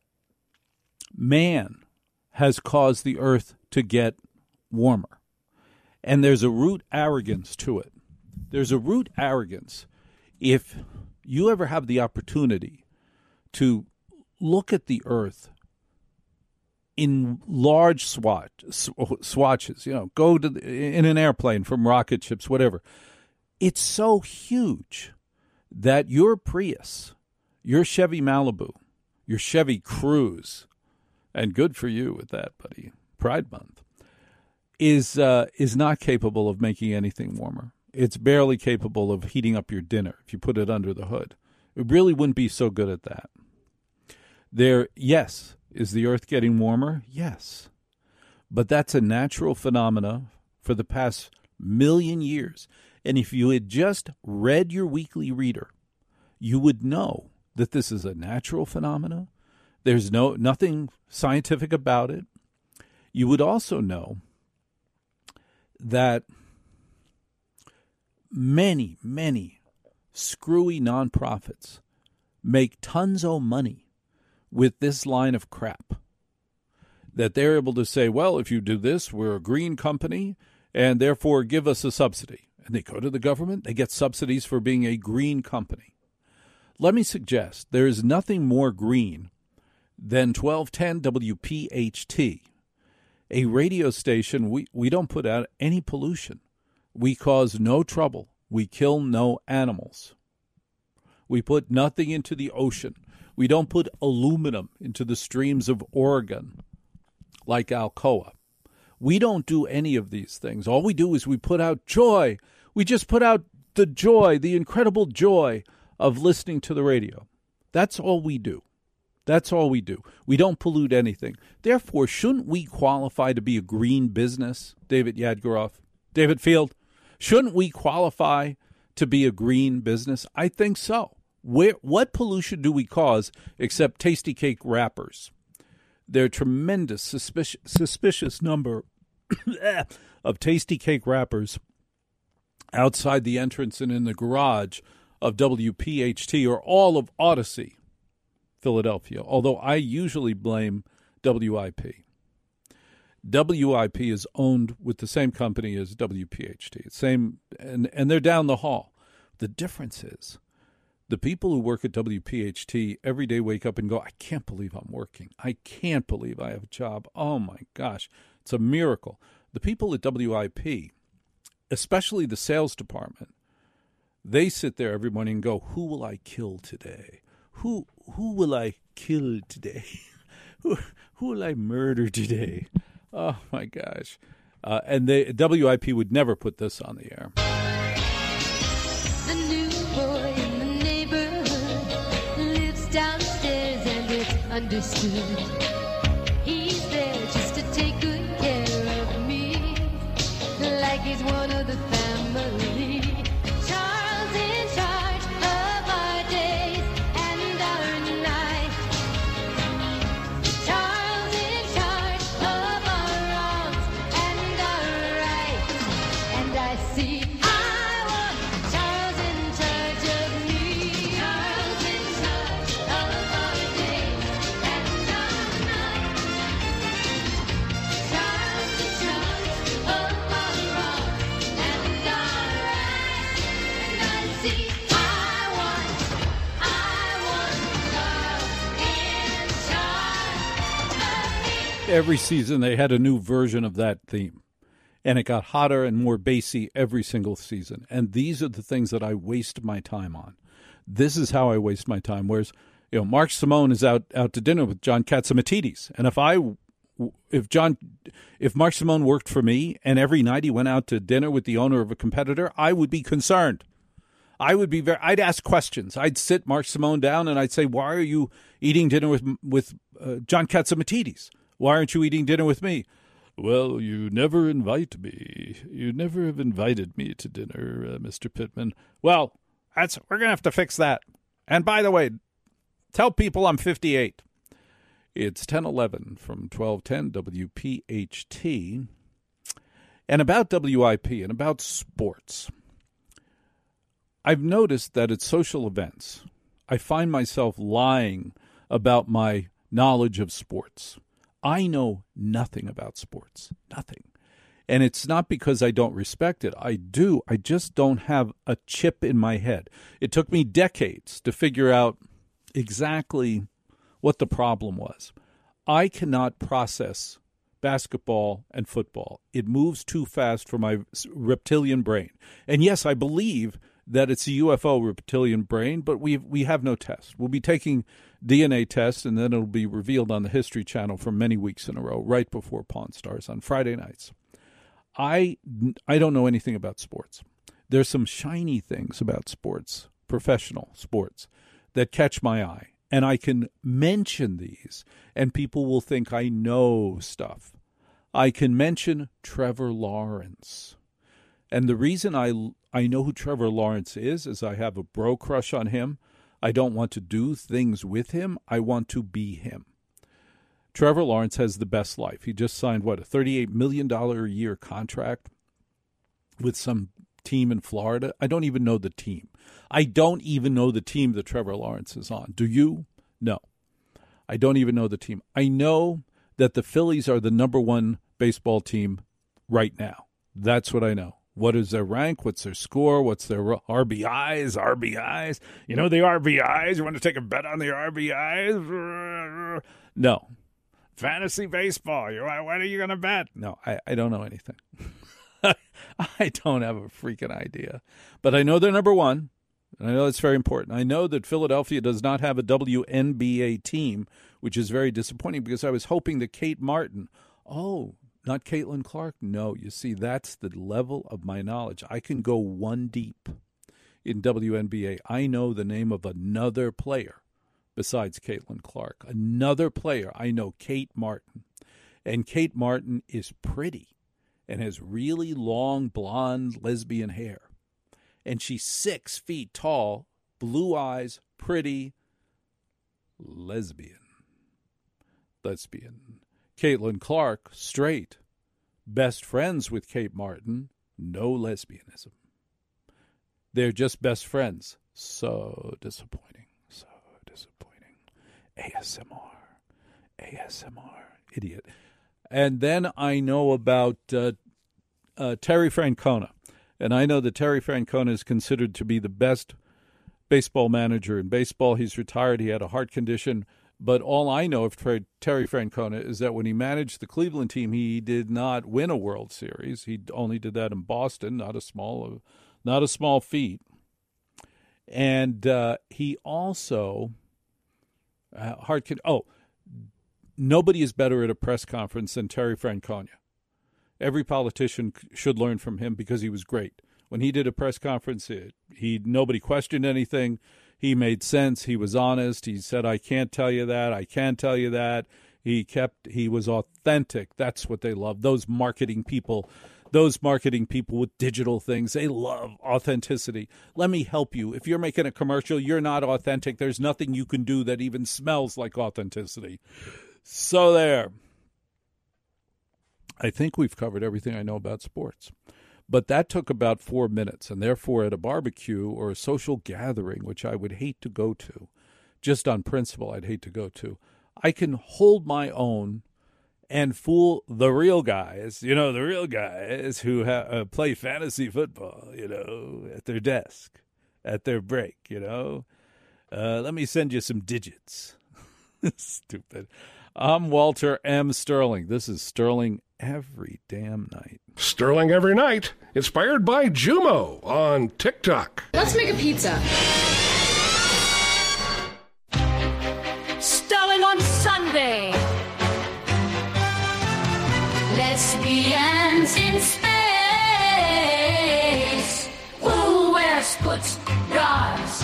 man has caused the earth to get warmer. And there's a root arrogance to it. There's a root arrogance. If you ever have the opportunity to look at the earth in large swat, swatches, you know, go to the, in an airplane from rocket ships, whatever. It's so huge that your Prius, your Chevy Malibu, your Chevy Cruze, and good for you with that, buddy, Pride Month, is uh, is not capable of making anything warmer. It's barely capable of heating up your dinner if you put it under the hood. It really wouldn't be so good at that. There, yes, is the Earth getting warmer? Yes. But that's a natural phenomena for the past million years. And if you had just read your weekly reader, you would know that this is a natural phenomena. There's no nothing scientific about it. You would also know that many, many screwy nonprofits make tons of money with this line of crap. That they're able to say, well, if you do this, we're a green company, and therefore give us a subsidy. And they go to the government, they get subsidies for being a green company. Let me suggest there is nothing more green than twelve ten W P H T, a radio station. We, we don't put out any pollution. We cause no trouble. We kill no animals. We put nothing into the ocean. We don't put aluminum into the streams of Oregon like Alcoa. We don't do any of these things. All we do is we put out joy. We just put out the joy, the incredible joy of listening to the radio. That's all we do. That's all we do. We don't pollute anything. Therefore, shouldn't we qualify to be a green business, David Yadgaroff? David Field, shouldn't we qualify to be a green business? I think so. Where, what pollution do we cause except Tasty Cake wrappers? There are tremendous suspicious, suspicious number of Tasty Cake wrappers outside the entrance and in the garage of W P H T or all of Odyssey, Philadelphia, although I usually blame W I P. W I P is owned with the same company as W P H T, same, and, and they're down the hall. The difference is the people who work at W P H T every day wake up and go, I can't believe I'm working. I can't believe I have a job. Oh, my gosh. It's a miracle. The people at W I P, especially the sales department, they sit there every morning and go, who will I kill today? Who who will I kill today? who, who will I murder today? Oh, my gosh. Uh, and they, W I P would never put this on the air. The new boy in the neighborhood lives downstairs and it's understood. He's there just to take good care of me, like he's one of the family. Charles in charge of our days and our nights. Charles in charge of our wrongs and our rights. And I see I want Charles in charge of me. Charles in charge of our days and our nights. Charles in charge of our wrongs and our rights. And I see I want, I want Charles in charge of me. Every season they had a new version of that theme, and it got hotter and more bassy every single season. And these are the things that I waste my time on. This is how I waste my time. Whereas, you know, Mark Simone is out, out to dinner with John Catsimatidis, and if I, if John, if Mark Simone worked for me, and every night he went out to dinner with the owner of a competitor, I would be concerned. I would be very. I'd ask questions. I'd sit Mark Simone down and I'd say, "Why are you eating dinner with with uh, John Catsimatidis? Why aren't you eating dinner with me?" Well, you never invite me. You never have invited me to dinner, uh, Mister Pittman. Well, that's we're gonna have to fix that. And by the way, tell people I'm fifty-eight. It's ten eleven from twelve ten W P H T, and about W I P and about sports. I've noticed that at social events, I find myself lying about my knowledge of sports. I know nothing about sports, nothing. And it's not because I don't respect it. I do. I just don't have a chip in my head. It took me decades to figure out exactly what the problem was. I cannot process basketball and football. It moves too fast for my reptilian brain. And yes, I believe that it's a U F O reptilian brain, but we we have no test. We'll be taking D N A tests, and then it'll be revealed on the History Channel for many weeks in a row, right before Pawn Stars on Friday nights. I, I don't know anything about sports. There's some shiny things about sports, professional sports, that catch my eye. And I can mention these, and people will think I know stuff. I can mention Trevor Lawrence. And the reason I, I know who Trevor Lawrence is is I have a bro crush on him. I don't want to do things with him. I want to be him. Trevor Lawrence has the best life. He just signed, what, a thirty-eight million dollars a year contract with some team in Florida. I don't even know the team. I don't even know the team that Trevor Lawrence is on. Do you? No. I don't even know the team. I know that the Phillies are the number one baseball team right now. That's what I know. What is their rank? What's their score? What's their R B Is? R B Is? You know the R B Is? You want to take a bet on the R B Is? No. Fantasy baseball. You, what are you going to bet? No, I, I don't know anything. I don't have a freaking idea. But I know they're number one, and I know that's very important. I know that Philadelphia does not have a W N B A team, which is very disappointing because I was hoping that Kate Martin, oh, not Caitlin Clark. No, you see, that's the level of my knowledge. I can go one deep in W N B A. I know the name of another player besides Caitlin Clark. Another player, I know Kate Martin. And Kate Martin is pretty and has really long, blonde, lesbian hair. And she's six feet tall, blue eyes, pretty, lesbian. Lesbian. Caitlin Clark, straight, best friends with Kate Martin, no lesbianism. They're just best friends. So disappointing, so disappointing. A S M R, A S M R, idiot. And then I know about uh, uh, Terry Francona. And I know that Terry Francona is considered to be the best baseball manager in baseball. He's retired. He had a heart condition. But all I know of Terry Francona is that when he managed the Cleveland team, he did not win a World Series. He only did that in Boston, not a small, not a small feat. And uh, he also uh, hard con- oh, nobody is better at a press conference than Terry Francona. Every politician should learn from him because he was great. When he did a press conference, it, he nobody questioned anything. He made sense. He was honest. He said, I can't tell you that. I can tell you that. He kept, he was authentic. That's what they love. Those marketing people, those marketing people with digital things, they love authenticity. Let me help you. If you're making a commercial, you're not authentic. There's nothing you can do that even smells like authenticity. So there. I think we've covered everything I know about sports. But that took about four minutes, and therefore at a barbecue or a social gathering, which I would hate to go to, just on principle I'd hate to go to, I can hold my own and fool the real guys, you know, the real guys who ha- uh, play fantasy football, you know, at their desk, at their break, you know. Uh, let me send you some digits. Stupid. I'm Walter M. Sterling. This is Sterling Every Damn Night. Sterling Every Night, inspired by Jumo on TikTok. Let's make a pizza. Sterling on Sunday. Lesbians in space. Who wears foot guards?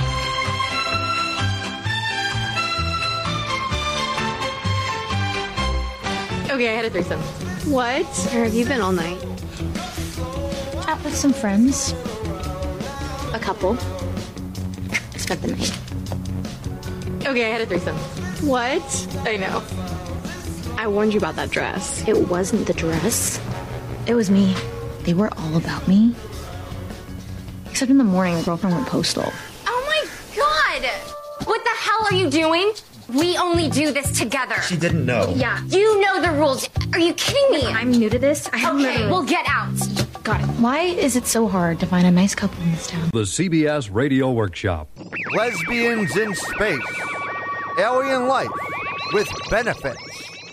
Okay, I had a threesome. What? Where have you been all night? Out with some friends. A couple. Spent the night. Okay, I had a threesome. What? I know. I warned you about that dress. It wasn't the dress. It was me. They were all about me. Except in the morning, the girlfriend went postal. Oh my god! What the hell are you doing? We only do this together. She didn't know. Yeah, you know the rules. Are you kidding me? I'm new to this. I have Okay, we'll get out. Got it. Why is it so hard to find a nice couple in this town? The C B S Radio Workshop. Lesbians in Space. Alien Life with Benefits.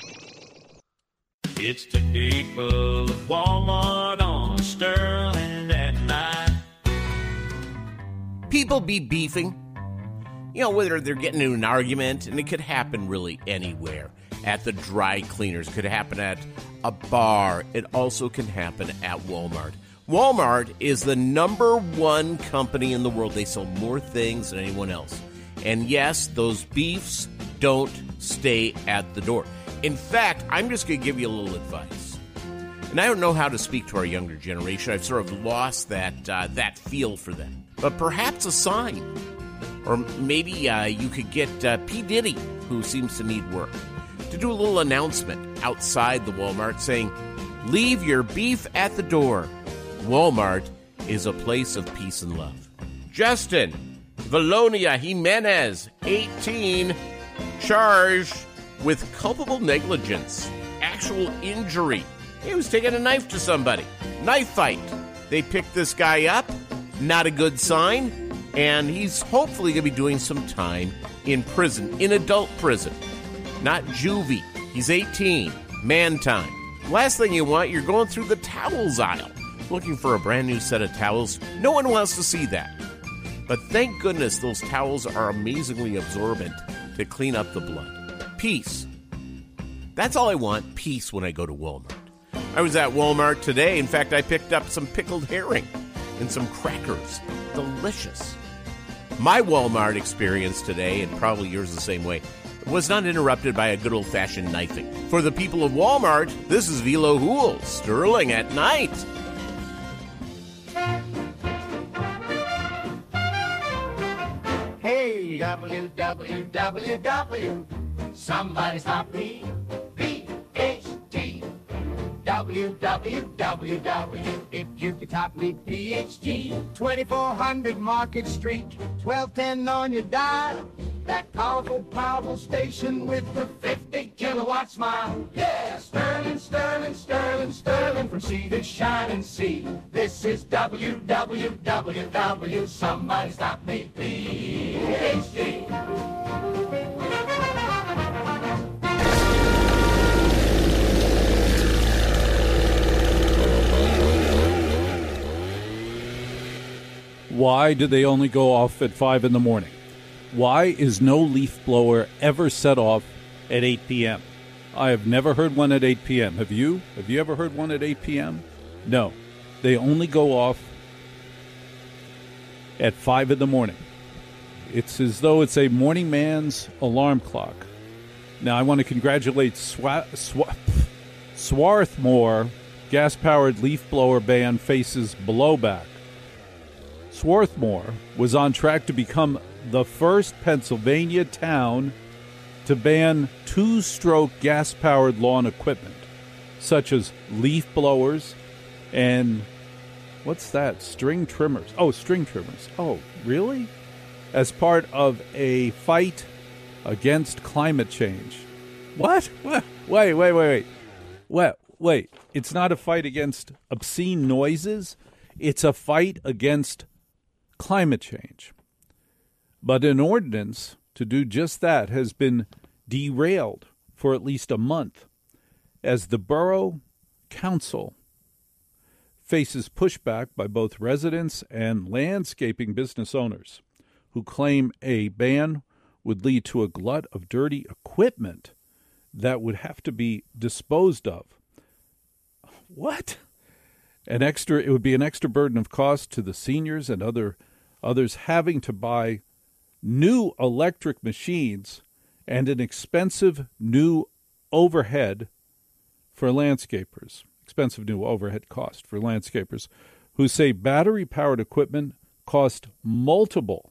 It's the people of Walmart on Sterling at night. people be beefing? You know, whether they're getting into an argument, and it could happen really anywhere. At the dry cleaners, could happen at a bar. It also can happen at Walmart. Walmart is the number one company in the world. They sell more things than anyone else. And yes, those beefs don't stay at the door. In fact, I'm just going to give you a little advice. And I don't know how to speak to our younger generation. I've sort of lost that uh, that feel for them. But perhaps a sign. Or maybe uh, you could get uh, P. Diddy, who seems to need work, to do a little announcement outside the Walmart saying, leave your beef at the door. Walmart is a place of peace and love. Justin Valonia Jimenez, eighteen, charged with culpable negligence, actual injury. He was taking a knife to somebody. Knife fight. They picked this guy up. Not a good sign. And he's hopefully going to be doing some time in prison, in adult prison. Not juvie. He's eighteen. Man time. Last thing you want, you're going through the towels aisle, looking for a brand new set of towels. No one wants to see that. But thank goodness those towels are amazingly absorbent to clean up the blood. Peace. That's all I want, peace, when I go to Walmart. I was at Walmart today. In fact, I picked up some pickled herring and some crackers. Delicious. My Walmart experience today, and probably yours the same way, was not interrupted by a good old-fashioned knifing. For the people of Walmart, this is Velo Hool, Sterling at Night. Hey, W W W W, somebody stop me, B H T. W W W W, if you could top me, P H G. twenty-four hundred Market Street, twelve ten on your dial. That powerful, powerful station with the fifty kilowatt smile. Yeah, Sterling, Sterling, Sterling, Sterling, from sea to shining sea. This is W W W W, somebody stop me, P H D. Why do they only go off at five in the morning? Why is no leaf blower ever set off at eight p.m.? I have never heard one at eight p.m. Have you? Have you ever heard one at eight p.m.? No. They only go off at five in the morning. It's as though it's a morning man's alarm clock. Now, I want to congratulate Swa- Swa- Swarthmore. Gas-powered leaf blower ban faces blowback. Swarthmore was on track to become the first Pennsylvania town to ban two-stroke gas-powered lawn equipment, such as leaf blowers and, what's that, string trimmers. Oh, string trimmers. Oh, really? As part of a fight against climate change. What? What? Wait, wait, wait, wait. Wait, wait. It's not a fight against obscene noises. It's a fight against climate change. But an ordinance to do just that has been derailed for at least a month as the borough council faces pushback by both residents and landscaping business owners who claim a ban would lead to a glut of dirty equipment that would have to be disposed of. What? An extra, it would be an extra burden of cost to the seniors and other others having to buy new electric machines and an expensive new overhead for landscapers. Expensive new overhead cost for landscapers who say battery-powered equipment cost multiple.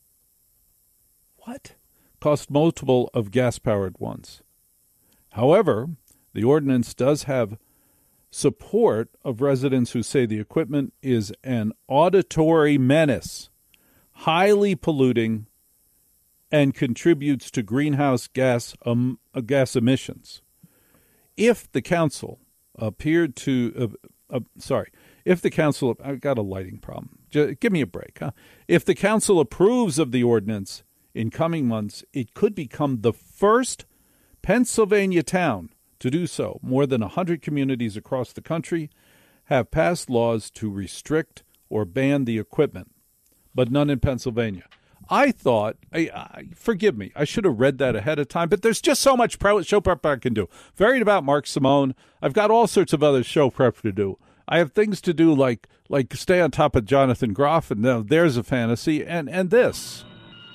What? Cost multiple of gas-powered ones. However, the ordinance does have support of residents who say the equipment is an auditory menace, highly polluting, and contributes to greenhouse gas um, uh, gas emissions. If the council appeared to, uh, uh, sorry, if the council, I've got a lighting problem. Just give me a break, huh? If the council approves of the ordinance in coming months, it could become the first Pennsylvania town to do so. More than one hundred communities across the country have passed laws to restrict or ban the equipment. but none in Pennsylvania. I thought, I, I, forgive me, I should have read that ahead of time, but there's just so much pro, show prep I can do. Varied about Mark Simone. I've got all sorts of other show prep to do. I have things to do like like stay on top of Jonathan Groff, and now there's a fantasy, and, and this.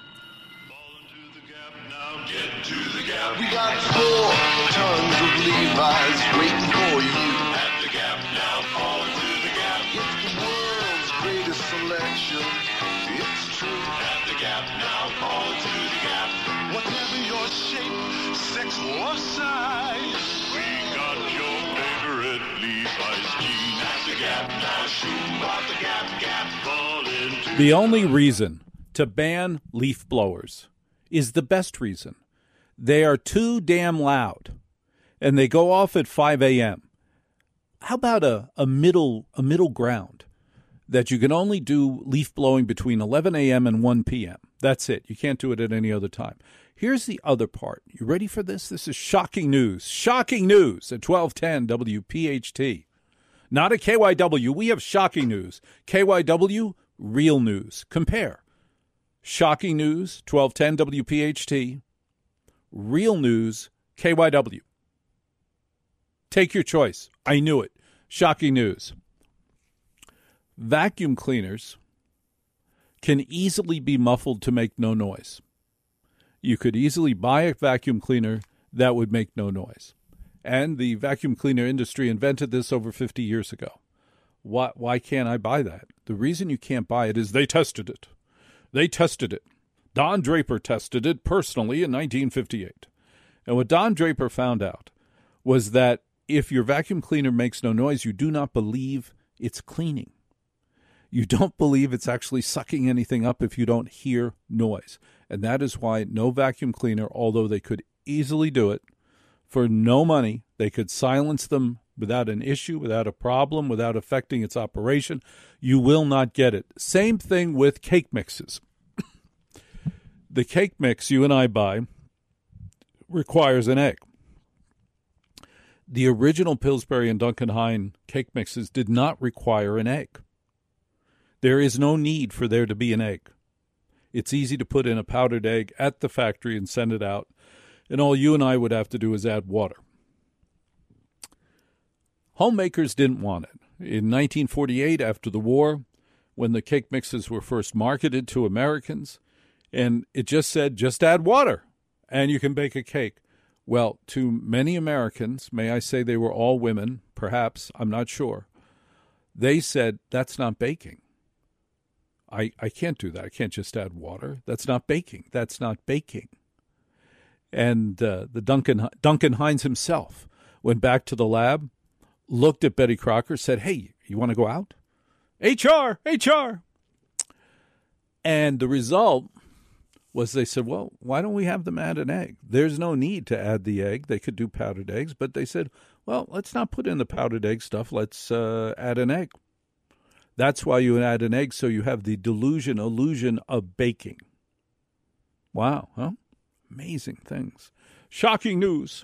We got four tons of Levi's waiting for you. At the Gap now, fall into the Gap. It's the world's greatest selection. It's true. At the Gap now, fall into the Gap. Whatever your shape, sex or size, We got your favorite Levi's jeans. At the Gap now, shoe off the Gap, Gap, fall into The only reason to ban leaf blowers is the best reason. They are too damn loud, and they go off at five a.m. How about a, a middle a middle ground that you can only do leaf blowing between eleven a.m. and one p.m.? That's it. You can't do it at any other time. Here's the other part. You ready for this? This is shocking news. Shocking news at twelve ten W P H T. Not at K Y W. We have shocking news. K Y W, real news. Compare. Shocking news, twelve ten W P H T. Real news, K Y W. Take your choice. I knew it. Shocking news. Vacuum cleaners can easily be muffled to make no noise. You could easily buy a vacuum cleaner that would make no noise. And the vacuum cleaner industry invented this over fifty years ago. Why, why can't I buy that? The reason you can't buy it is they tested it. They tested it. Don Draper tested it personally in nineteen fifty-eight. And what Don Draper found out was that if your vacuum cleaner makes no noise, you do not believe it's cleaning. You don't believe it's actually sucking anything up if you don't hear noise. And that is why no vacuum cleaner, although they could easily do it for no money, they could silence them without an issue, without a problem, without affecting its operation. You will not get it. Same thing with cake mixes. The cake mix you and I buy requires an egg. The original Pillsbury and Duncan Hine cake mixes did not require an egg. There is no need for there to be an egg. It's easy to put in a powdered egg at the factory and send it out, and all you and I would have to do is add water. Homemakers didn't want it. In nineteen forty-eight, after the war, when the cake mixes were first marketed to Americans, and it just said, just add water, and you can bake a cake. Well, to many Americans, may I say they were all women, perhaps, I'm not sure, they said, that's not baking. I, I can't do that. I can't just add water. That's not baking. That's not baking. And uh, the Duncan, Duncan Hines himself went back to the lab, looked at Betty Crocker, said, hey, you want to go out? H R, H R. And the result was they said, well, why don't we have them add an egg? There's no need to add the egg. They could do powdered eggs, but they said, well, let's not put in the powdered egg stuff. Let's uh, add an egg. That's why you add an egg, so you have the delusion, illusion of baking. Wow, huh? Amazing things. Shocking news.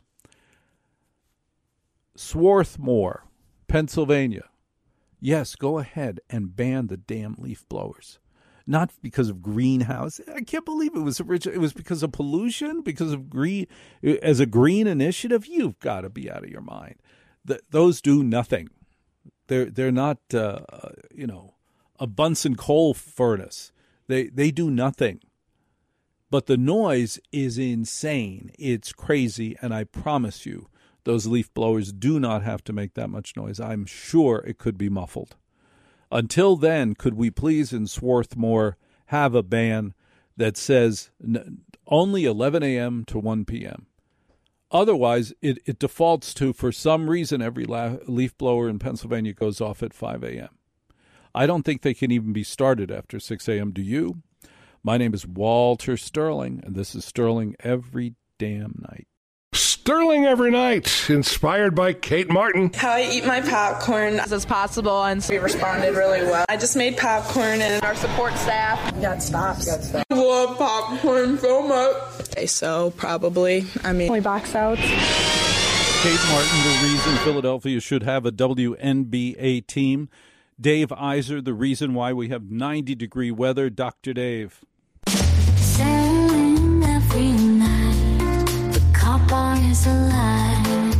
Swarthmore, Pennsylvania. Yes, go ahead and ban the damn leaf blowers. Not because of greenhouse. I can't believe it was original. It was because of pollution, because of green, as a green initiative. You've got to be out of your mind. The, those do nothing. They're they're not uh, you know a Bunsen coal furnace. They they do nothing. But the noise is insane. It's crazy, and I promise you, those leaf blowers do not have to make that much noise. I'm sure it could be muffled. Until then, could we please in Swarthmore have a ban that says n- only eleven a.m. to one p.m.? Otherwise, it, it defaults to, for some reason, every la- leaf blower in Pennsylvania goes off at five a.m. I don't think they can even be started after six a.m. Do you? My name is Walter Sterling, and this is Sterling Every Damn Night. Sterling Every Night, inspired by Kate Martin. How I eat my popcorn as possible, and we responded really well. I just made popcorn, and our support staff got stops. Got stops. I love popcorn so much. Okay, so probably, I mean, only box outs. Kate Martin, the reason Philadelphia should have a W N B A team. Dave Iser, the reason why we have ninety-degree weather. Doctor Dave. Sailing every night, the car bar is alive.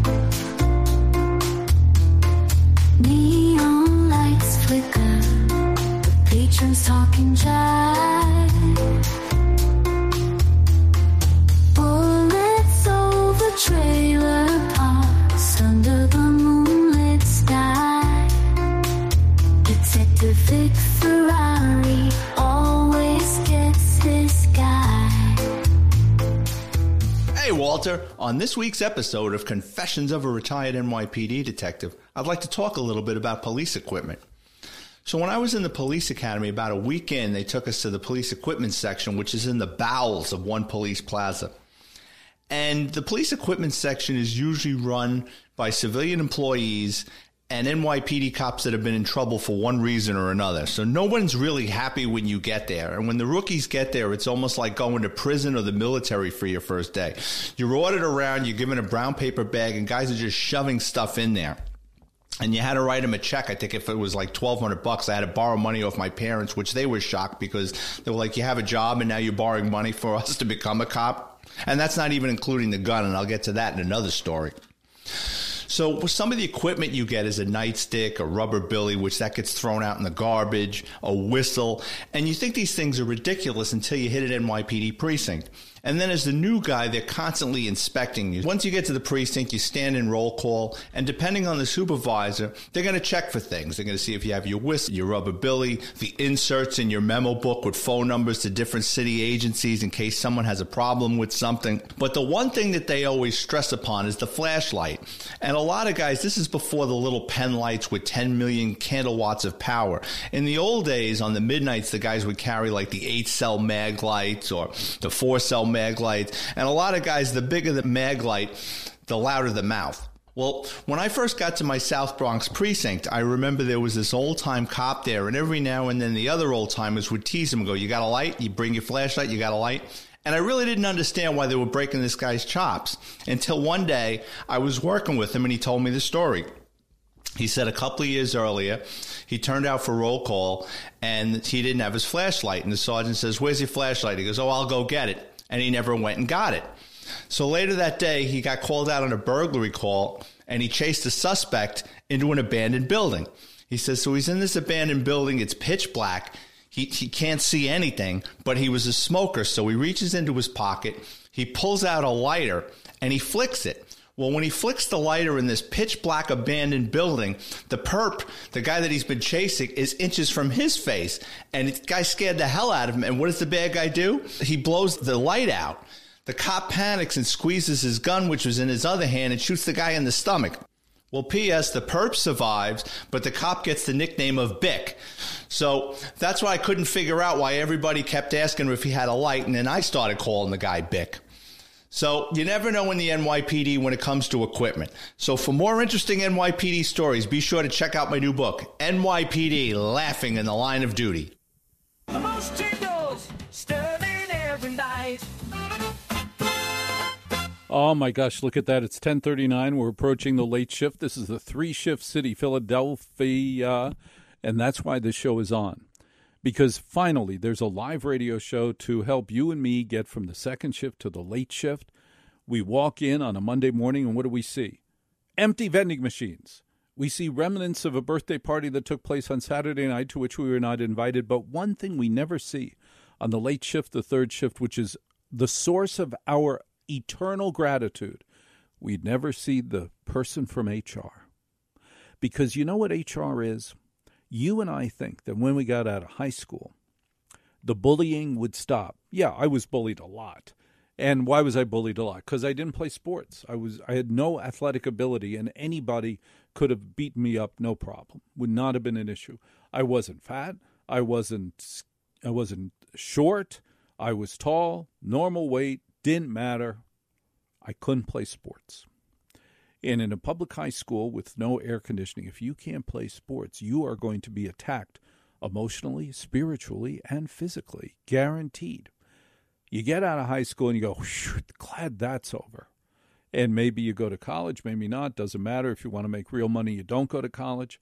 Neon lights flicker, the patrons talking jive. Bullets over trailer parks under the moonlit sky. Detective Vic Ferrari always gets his guy. Hey, Walter. On this week's episode of Confessions of a Retired N Y P D Detective, I'd like to talk a little bit about police equipment. So when I was in the police academy, about a week in, they took us to the police equipment section, which is in the bowels of One Police Plaza. And the police equipment section is usually run by civilian employees and N Y P D cops that have been in trouble for one reason or another. So no one's really happy when you get there. And when the rookies get there, it's almost like going to prison or the military for your first day. You're ordered around, you're given a brown paper bag, and guys are just shoving stuff in there. And you had to write them a check. I think if it was like twelve hundred bucks, I had to borrow money off my parents, which they were shocked because they were like, you have a job and now you're borrowing money for us to become a cop. And that's not even including the gun. And I'll get to that in another story. So some of the equipment you get is a nightstick, a rubber billy, which that gets thrown out in the garbage, a whistle. And you think these things are ridiculous until you hit an N Y P D precinct. And then as the new guy, they're constantly inspecting you. Once you get to the precinct, you stand in roll call. And depending on the supervisor, they're going to check for things. They're going to see if you have your whistle, your rubber billy, the inserts in your memo book with phone numbers to different city agencies in case someone has a problem with something. But the one thing that they always stress upon is the flashlight. And a lot of guys, this is before the little pen lights with ten million candle watts of power. In the old days, on the midnights, the guys would carry like the eight-cell mag lights or the four-cell mag lights. And a lot of guys, the bigger the mag light, the louder the mouth. Well, when I first got to my South Bronx precinct, I remember there was this old-time cop there, and every now and then the other old-timers would tease him and go, you got a light? You bring your flashlight? You got a light? And I really didn't understand why they were breaking this guy's chops until one day I was working with him and he told me the story. He said a couple of years earlier, he turned out for roll call and he didn't have his flashlight. And the sergeant says, where's your flashlight? He goes, oh, I'll go get it. And he never went and got it. So later that day, he got called out on a burglary call and he chased a suspect into an abandoned building. He says, so he's in this abandoned building. It's pitch black. He he can't see anything, but he was a smoker. So he reaches into his pocket. He pulls out a lighter and he flicks it. Well, when he flicks the lighter in this pitch black abandoned building, the perp, the guy that he's been chasing, is inches from his face. And the guy scared the hell out of him. And what does the bad guy do? He blows the light out. The cop panics and squeezes his gun, which was in his other hand, and shoots the guy in the stomach. Well, P S the perp survives, but the cop gets the nickname of Bick. So that's why I couldn't figure out why everybody kept asking him if he had a light, and then I started calling the guy Bick. So you never know in the N Y P D when it comes to equipment. So for more interesting N Y P D stories, be sure to check out my new book, N Y P D Laughing in the Line of Duty. The most jingles, Sterling every night. Oh, my gosh, look at that. It's ten thirty-nine. We're approaching the late shift. This is the three-shift city, Philadelphia, and that's why this show is on. Because finally, there's a live radio show to help you and me get from the second shift to the late shift. We walk in on a Monday morning, and what do we see? Empty vending machines. We see remnants of a birthday party that took place on Saturday night to which we were not invited. But one thing we never see on the late shift, the third shift, which is the source of our eternal gratitude, we'd never see the person from H R. Because you know what H R is? You and I think that when we got out of high school, the bullying would stop. Yeah, I was bullied a lot. And why was I bullied a lot? Because I didn't play sports. I was I had no athletic ability, and anybody could have beaten me up, no problem. Would not have been an issue. I wasn't fat. I wasn't I wasn't short. I was tall, normal weight. Didn't matter. I couldn't play sports. And in a public high school with no air conditioning, if you can't play sports, you are going to be attacked emotionally, spiritually, and physically. Guaranteed. You get out of high school and you go, glad that's over. And maybe you go to college, maybe not. Doesn't matter. If you want to make real money, you don't go to college.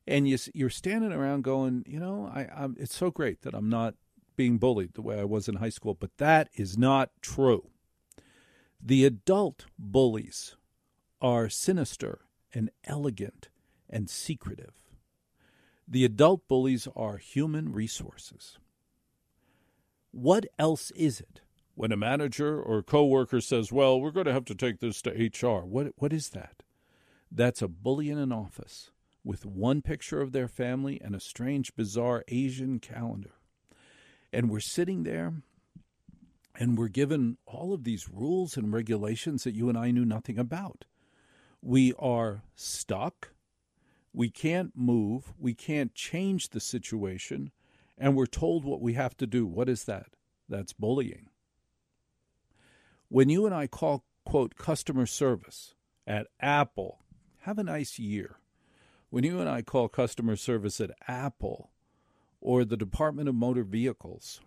And you, you're standing around going, you know, I, I'm, it's so great that I'm not being bullied the way I was in high school, but that is not true. The adult bullies are sinister and elegant and secretive. The adult bullies are human resources. What else is it? When a manager or a coworker says, well, we're going to have to take this to H R, what what is that? That's a bully in an office with one picture of their family and a strange, bizarre Asian calendar. And we're sitting there, and we're given all of these rules and regulations that you and I knew nothing about. We are stuck. We can't move. We can't change the situation. And we're told what we have to do. What is that? That's bullying. When you and I call, quote, customer service at Apple, have a nice year. When you and I call customer service at Apple or the Department of Motor Vehicles,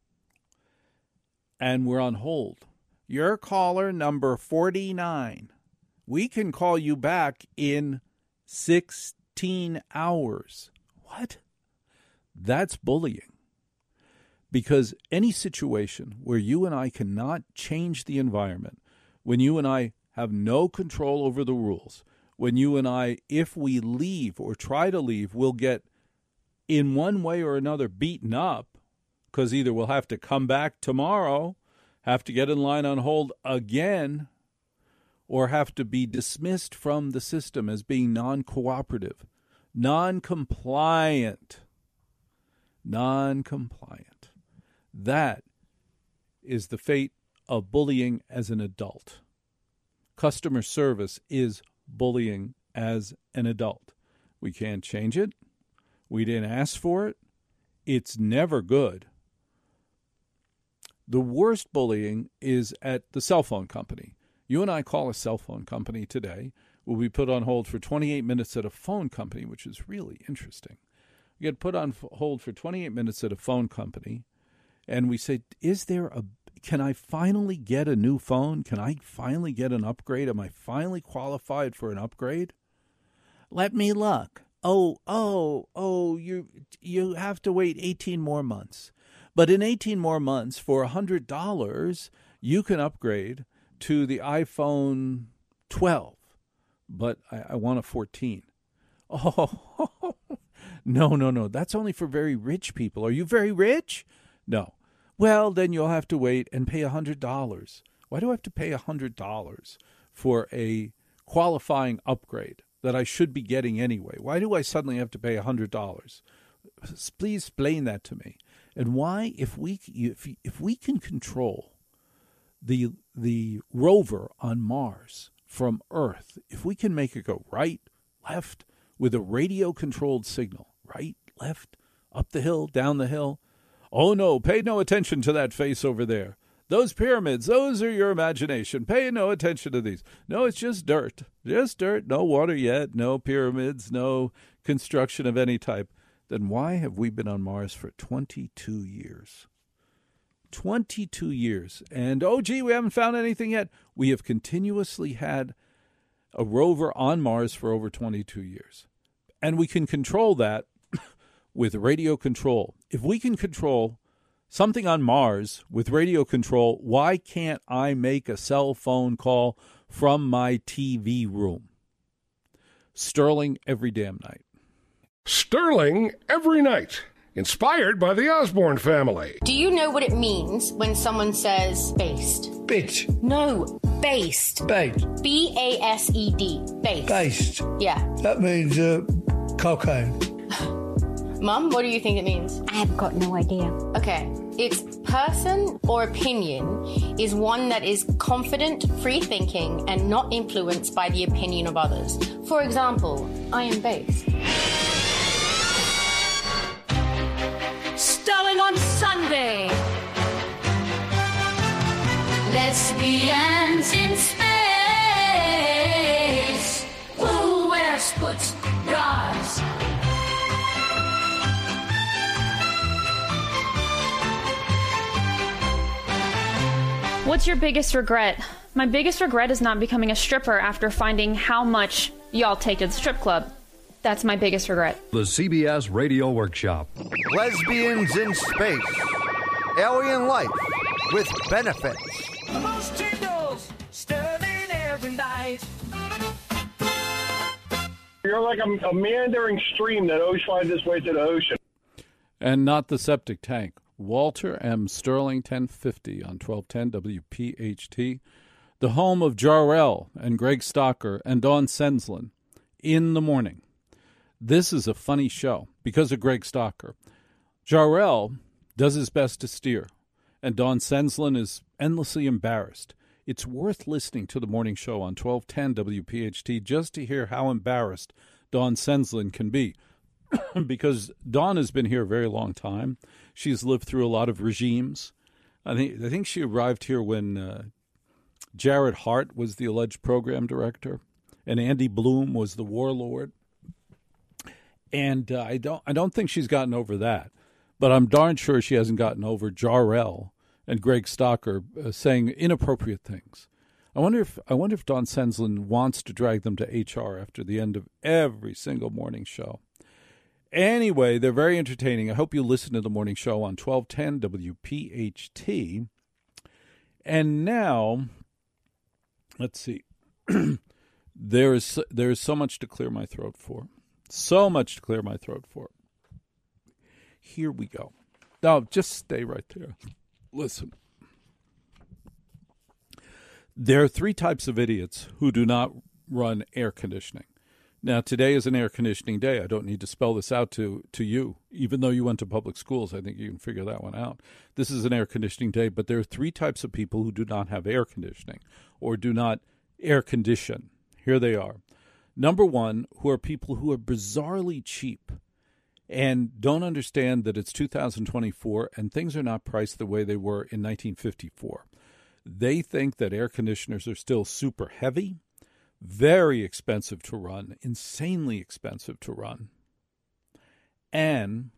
and we're on hold, you're caller number forty-nine. We can call you back in sixteen hours. What? That's bullying. Because any situation where you and I cannot change the environment, when you and I have no control over the rules, when you and I, if we leave or try to leave, we'll get in one way or another beaten up, because either we'll have to come back tomorrow, have to get in line on hold again, or have to be dismissed from the system as being non-cooperative, non-compliant, non-compliant. That is the fate of bullying as an adult. Customer service is bullying as an adult. We can't change it. We didn't ask for it. It's never good. The worst bullying is at the cell phone company. You and I call a cell phone company today. We'll be put on hold for twenty-eight minutes at a phone company, which is really interesting. We get put on hold for twenty-eight minutes at a phone company, and we say, is there a, can I finally get a new phone? Can I finally get an upgrade? Am I finally qualified for an upgrade? Let me look. Oh, oh, oh, you you have to wait eighteen more months. But in eighteen more months, for one hundred dollars, you can upgrade to the iPhone twelve. But I, I want a fourteen. Oh, no, no, no. That's only for very rich people. Are you very rich? No. Well, then you'll have to wait and pay one hundred dollars. Why do I have to pay one hundred dollars for a qualifying upgrade that I should be getting anyway? Why do I suddenly have to pay one hundred dollars? Please explain that to me. And why, if we if, if we can control the the rover on Mars from Earth, if we can make it go right, left, with a radio-controlled signal, right, left, up the hill, down the hill. Oh, no, pay no attention to that face over there. Those pyramids, those are your imagination. Pay no attention to these. No, it's just dirt. Just dirt. No water yet. No pyramids. No construction of any type. Then why have we been on Mars for twenty-two years? twenty-two years. And, oh, gee, we haven't found anything yet. We have continuously had a rover on Mars for over twenty-two years. And we can control that with radio control. If we can control something on Mars with radio control, why can't I make a cell phone call from my T V room? Sterling every damn night. Sterling every night. Inspired by the Osborne family. Do you know what it means when someone says based? Bit. No, based. Based. B A S E D. Based. Based. Yeah. That means uh, cocaine. Mum, what do you think it means? I have got no idea. Okay. Its person or opinion is one that is confident, free-thinking, and not influenced by the opinion of others. For example, I am based. Starring on Sunday. Lesbians in space. Who wears sports bras? What's your biggest regret? My biggest regret is not becoming a stripper after finding how much y'all take to the strip club. That's my biggest regret. The C B S Radio Workshop. Lesbians in Space. Alien Life with Benefits. Most tingles, Sterling every night. You're like a, a meandering stream that always finds its way to the ocean. And not the septic tank. Walter M. Sterling, ten fifty on twelve ten W P H T. The home of Jarrell and Greg Stocker and Dawn Senslin in the morning. This is a funny show because of Greg Stocker. Jarrell does his best to steer, and Dawn Senslin is endlessly embarrassed. It's worth listening to the morning show on twelve ten W P H T just to hear how embarrassed Dawn Senslin can be. Because Dawn has been here a very long time. She's lived through a lot of regimes. I think I think she arrived here when uh, Jared Hart was the alleged program director, and Andy Bloom was the warlord. And uh, I don't I don't think she's gotten over that, but I'm darn sure she hasn't gotten over Jarrell and Greg Stocker uh, saying inappropriate things. I wonder if I wonder if Dawn Senslin wants to drag them to H R after the end of every single morning show. Anyway, they're very entertaining. I hope you listen to the morning show on twelve ten W P H T. And now, let's see. there is there is so much to clear my throat for. So much to clear my throat for. Here we go. Now, just stay right there. Listen. There are three types of idiots who do not run air conditioning. Now, today is an air conditioning day. I don't need to spell this out to, to you. Even though you went to public schools, I think you can figure that one out. This is an air conditioning day, but there are three types of people who do not have air conditioning or do not air condition. Here they are. Number one, who are people who are bizarrely cheap and don't understand that it's two thousand twenty-four and things are not priced the way they were in nineteen fifty-four. They think that air conditioners are still super heavy, very expensive to run, insanely expensive to run, and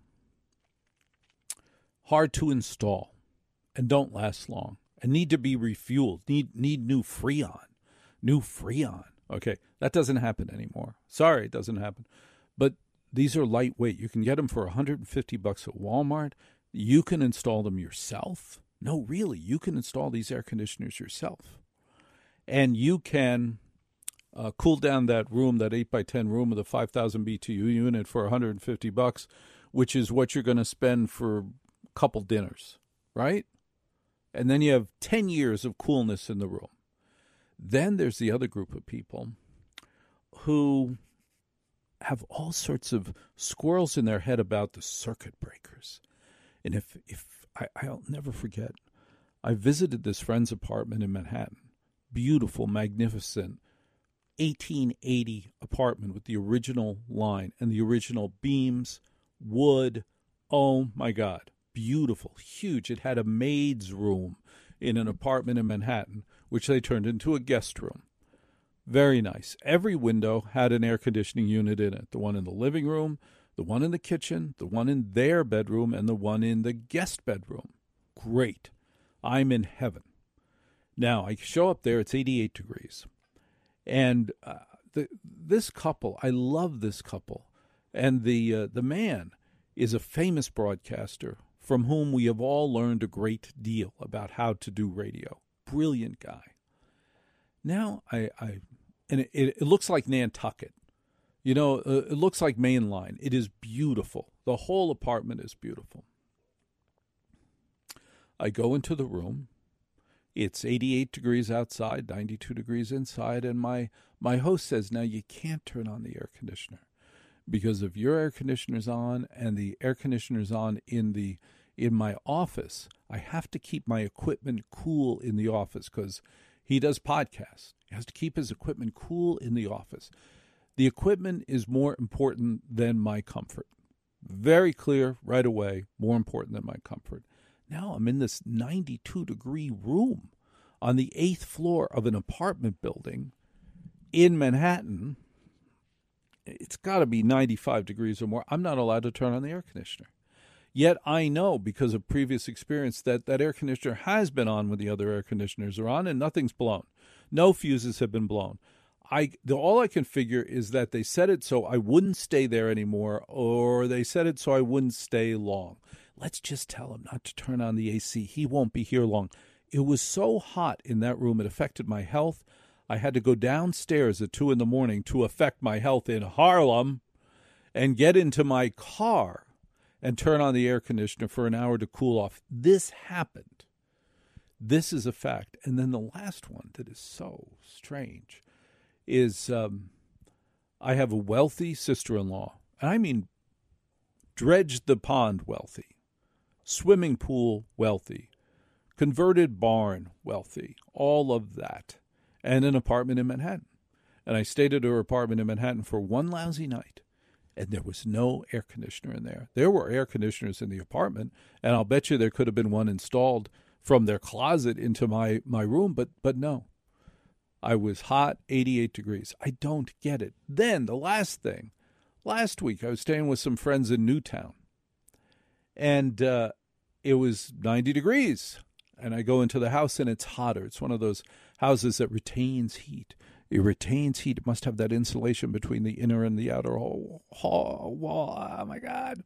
hard to install and don't last long and need to be refueled, need need new Freon, new Freon. Okay, that doesn't happen anymore. Sorry, it doesn't happen. But these are lightweight. You can get them for one hundred fifty bucks at Walmart. You can install them yourself. No, really, you can install these air conditioners yourself. And you can uh, cool down that room, that eight by ten room with a five thousand B T U unit for one hundred fifty bucks, which is what you're going to spend for a couple dinners, right? And then you have ten years of coolness in the room. Then there's the other group of people who have all sorts of squirrels in their head about the circuit breakers. And if, if I, I'll never forget, I visited this friend's apartment in Manhattan. Beautiful, magnificent, eighteen eighty apartment with the original line and the original beams, wood. Oh, my God. Beautiful, huge. It had a maid's room in an apartment in Manhattan, which they turned into a guest room. Very nice. Every window had an air conditioning unit in it. The one in the living room, the one in the kitchen, the one in their bedroom, and the one in the guest bedroom. Great. I'm in heaven. Now, I show up there, it's eighty-eight degrees. And uh, the, this couple, I love this couple. And the uh, the man is a famous broadcaster from whom we have all learned a great deal about how to do radio. Brilliant guy. Now, I, I and it, it looks like Nantucket. You know, uh, it looks like Mainline. It is beautiful. The whole apartment is beautiful. I go into the room. It's eighty-eight degrees outside, ninety-two degrees inside, and my, my host says, now you can't turn on the air conditioner because if your air conditioner's on and the air conditioner's on in the in my office, I have to keep my equipment cool in the office because he does podcasts. He has to keep his equipment cool in the office. The equipment is more important than my comfort. Very clear right away, more important than my comfort. Now I'm in this ninety-two degree room on the eighth floor of an apartment building in Manhattan. It's got to be ninety-five degrees or more. I'm not allowed to turn on the air conditioner. Yet I know because of previous experience that that air conditioner has been on when the other air conditioners are on and nothing's blown. No fuses have been blown. I the, all I can figure is that they said it so I wouldn't stay there anymore, or they said it so I wouldn't stay long. Let's just tell him not to turn on the A C. He won't be here long. It was so hot in that room, it affected my health. I had to go downstairs at two in the morning to affect my health in Harlem and get into my car and turn on the air conditioner for an hour to cool off. This happened. This is a fact. And then the last one that is so strange is um, I have a wealthy sister-in-law. And I mean dredged the pond wealthy, swimming pool wealthy, converted barn wealthy, all of that, and an apartment in Manhattan. And I stayed at her apartment in Manhattan for one lousy night. And there was no air conditioner in there. There were air conditioners in the apartment, and I'll bet you there could have been one installed from their closet into my, my room, but but no. I was hot, eighty-eight degrees. I don't get it. Then the last thing, last week I was staying with some friends in Newtown, and uh, it was ninety degrees, and I go into the house, and it's hotter. It's one of those houses that retains heat. It retains heat. It must have that insulation between the inner and the outer wall. Oh, my God.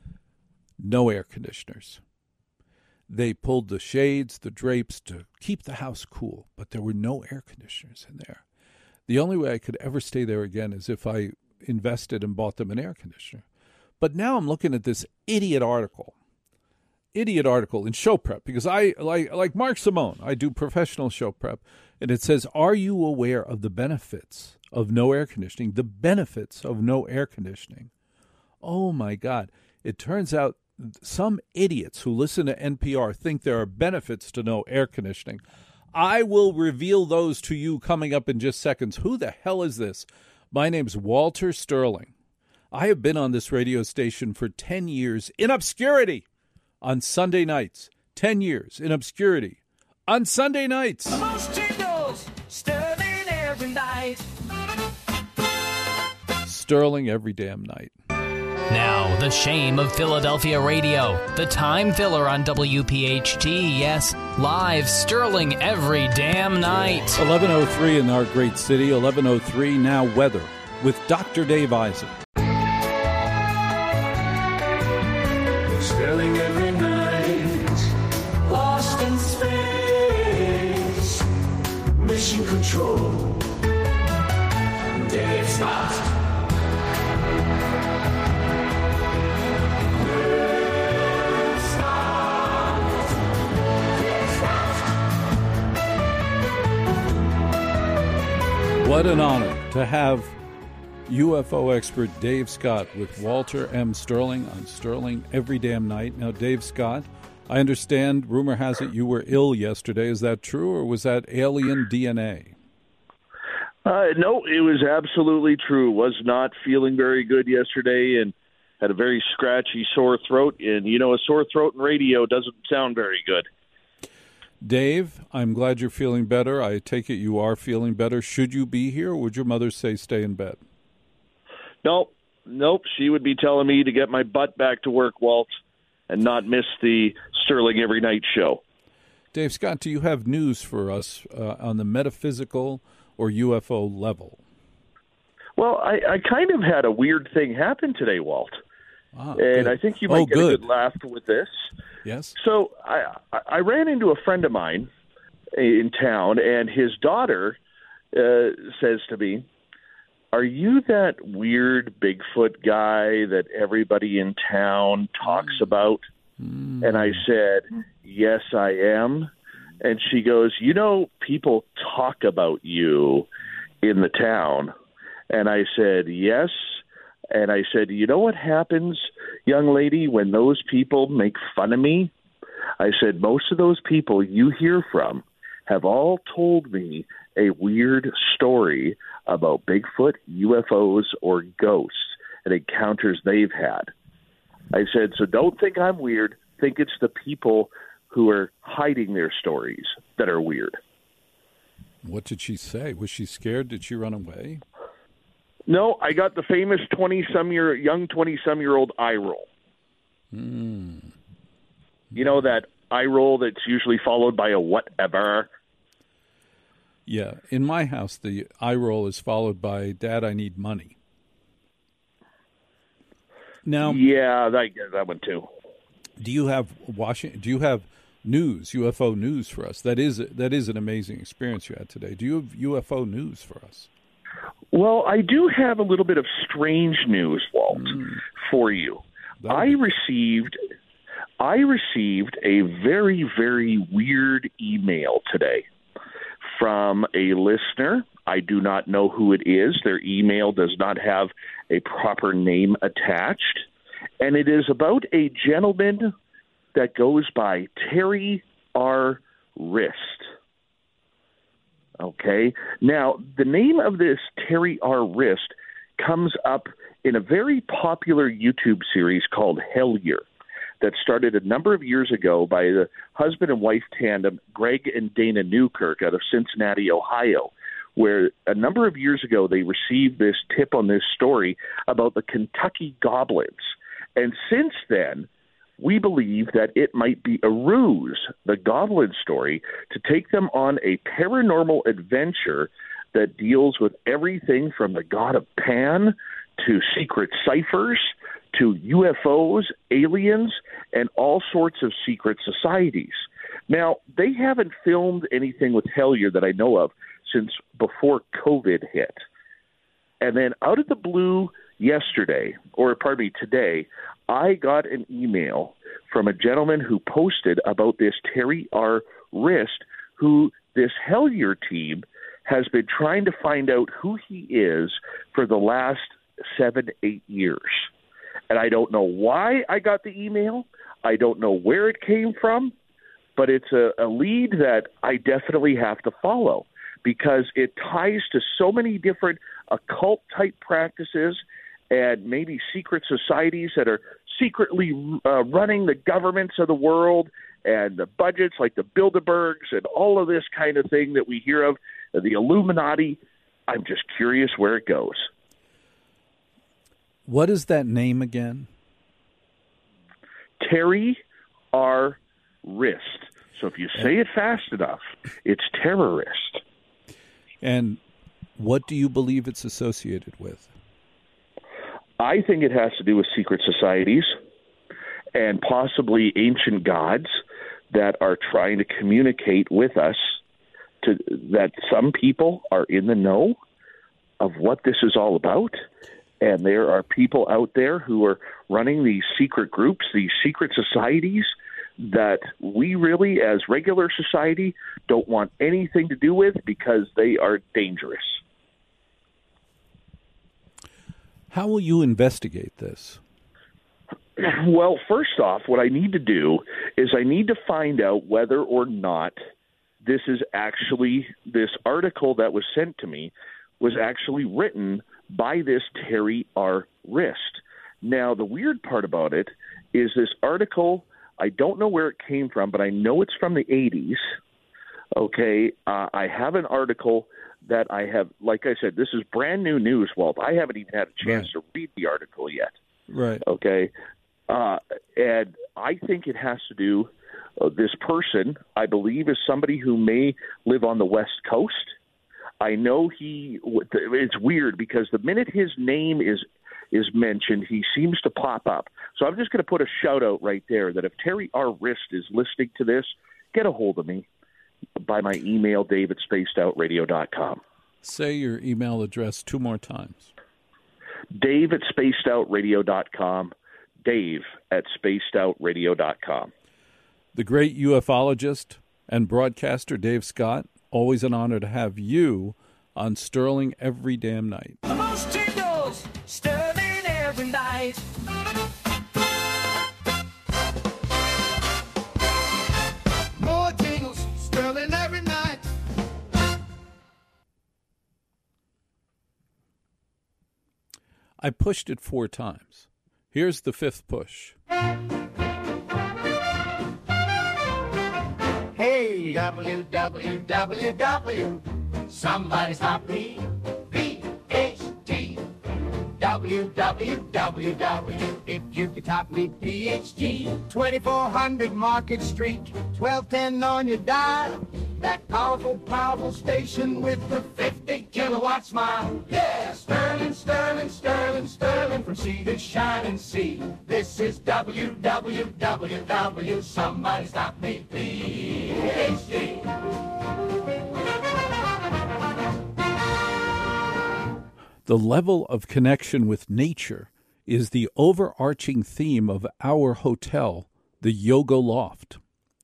No air conditioners. They pulled the shades, the drapes to keep the house cool, but there were no air conditioners in there. The only way I could ever stay there again is if I invested and bought them an air conditioner. But now I'm looking at this idiot article. Idiot article in Show Prep, because I, like like Mark Simone, I do professional show prep, and it says, are you aware of the benefits of no air conditioning? The benefits of no air conditioning. Oh, my God. It turns out some idiots who listen to N P R think there are benefits to no air conditioning. I will reveal those to you coming up in just seconds. Who the hell is this? My name's Walter Sterling. I have been on this radio station for ten years in obscurity. On Sunday nights, ten years in obscurity. On Sunday nights. Most jingles, Sterling every night. Sterling every damn night. Now, the shame of Philadelphia radio. The time filler on W P H T. Yes, live Sterling every damn night. eleven oh three in our great city. eleven oh three now weather with Doctor Dave Eisen. Sterling every night, lost in space, mission control, Dave Scott. Dave Scott. Dave Scott. What an honor to have U F O expert Dave Scott with Walter M. Sterling on Sterling every damn night. Now, Dave Scott, I understand, rumor has it you were ill yesterday. Is that true, or was that alien D N A? Uh, no, it was absolutely true. Was not feeling very good yesterday and had a very scratchy sore throat. And, you know, a sore throat in radio doesn't sound very good. Dave, I'm glad you're feeling better. I take it you are feeling better. Should you be here, or would your mother say stay in bed? Nope, nope. She would be telling me to get my butt back to work, Walt, and not miss the Sterling Every Night show. Dave Scott, do you have news for us uh, on the metaphysical or U F O level? Well, I, I kind of had a weird thing happen today, Walt. Ah, and good. I think you might oh, get good. a good laugh with this. Yes. So I, I ran into a friend of mine in town, and his daughter uh, says to me, "Are you that weird Bigfoot guy that everybody in town talks about?" Mm. And I said, "Yes, I am." And she goes, "You know, people talk about you in the town." And I said, "Yes." And I said, "You know what happens, young lady, when those people make fun of me?" I said, "Most of those people you hear from have all told me a weird story about Bigfoot, U F Os, or ghosts and encounters they've had." I said, "So don't think I'm weird. Think it's the people who are hiding their stories that are weird." What did she say? Was she scared? Did she run away? No, I got the famous twenty-some year, young twenty-some-year-old eye roll. Hmm. You know, that eye roll that's usually followed by a whatever. Yeah. In my house, the eye roll is followed by, Dad, I need money. Now, yeah, that, that one too. Do you have Washington? Do you have news, U F O news for us? That is that is an amazing experience you had today. Do you have U F O news for us? Well, I do have a little bit of strange news, Walt, mm. for you. That'd I be- received I received a very, very weird email today from a listener. I do not know who it is. Their email does not have a proper name attached. And it is about a gentleman that goes by Terry R. Wrist. Okay? Now, the name of this Terry R. Wrist comes up in a very popular YouTube series called Hellier that started a number of years ago by the husband and wife tandem Greg and Dana Newkirk out of Cincinnati, Ohio, where a number of years ago they received this tip on this story about the Kentucky Goblins. And since then, we believe that it might be a ruse, the Goblin story, to take them on a paranormal adventure that deals with everything from the god of Pan to secret ciphers to U F Os, aliens, and all sorts of secret societies. Now, they haven't filmed anything with Hellier that I know of since before COVID hit. And then out of the blue yesterday, or pardon me, today, I got an email from a gentleman who posted about this Terry R. Wrist, who this Hellier team has been trying to find out who he is for the last seven, eight years. And I don't know why I got the email. I don't know where it came from, but it's a, a lead that I definitely have to follow because it ties to so many different occult-type practices and maybe secret societies that are secretly uh, running the governments of the world and the budgets like the Bilderbergs and all of this kind of thing that we hear of, the Illuminati. I'm just curious where it goes. What is that name again? Terry R. Wrist. So if you say it fast enough, it's terrorist. And what do you believe it's associated with? I think it has to do with secret societies and possibly ancient gods that are trying to communicate with us, to that some people are in the know of what this is all about. And there are people out there who are running these secret groups, these secret societies that we really, as regular society, don't want anything to do with because they are dangerous. How will you investigate this? Well, first off, what I need to do is I need to find out whether or not this is actually, this article that was sent to me was actually written by this Terry R. Wrist. Now, the weird part about it is this article, I don't know where it came from, but I know it's from the eighties. Okay, uh, I have an article that I have, like I said, this is brand new news, Walt. I haven't even had a chance right. to read the article yet. Right. Okay, uh, and I think it has to do, uh, this person, I believe, is somebody who may live on the West Coast. I know he, it's weird because the minute his name is is mentioned, he seems to pop up. So I'm just going to put a shout out right there that if Terry R. Wrist is listening to this, get a hold of me by my email, dave at spaced out radio dot com. Say your email address two more times. Dave at spaced out radio dot com. Dave at spaced out radio dot com. The great ufologist and broadcaster Dave Scott, always an honor to have you on Sterling every damn night. The most tingles, Sterling every night. More tingles, Sterling every night. I pushed it four times. Here's the fifth push. Hey, W W W W, somebody stop me, B H T. W W W W, if you could top me, P H T. twenty-four hundred Market Street, twelve ten on your dial. That powerful, powerful station with the fifty kilowatt smile. Yeah, Sterling, Sterling, Sterling, Sterling, from sea to shining sea. This is W W W W. Somebody stop me, P H D. The level of connection with nature is the overarching theme of our hotel, the Yoga Loft.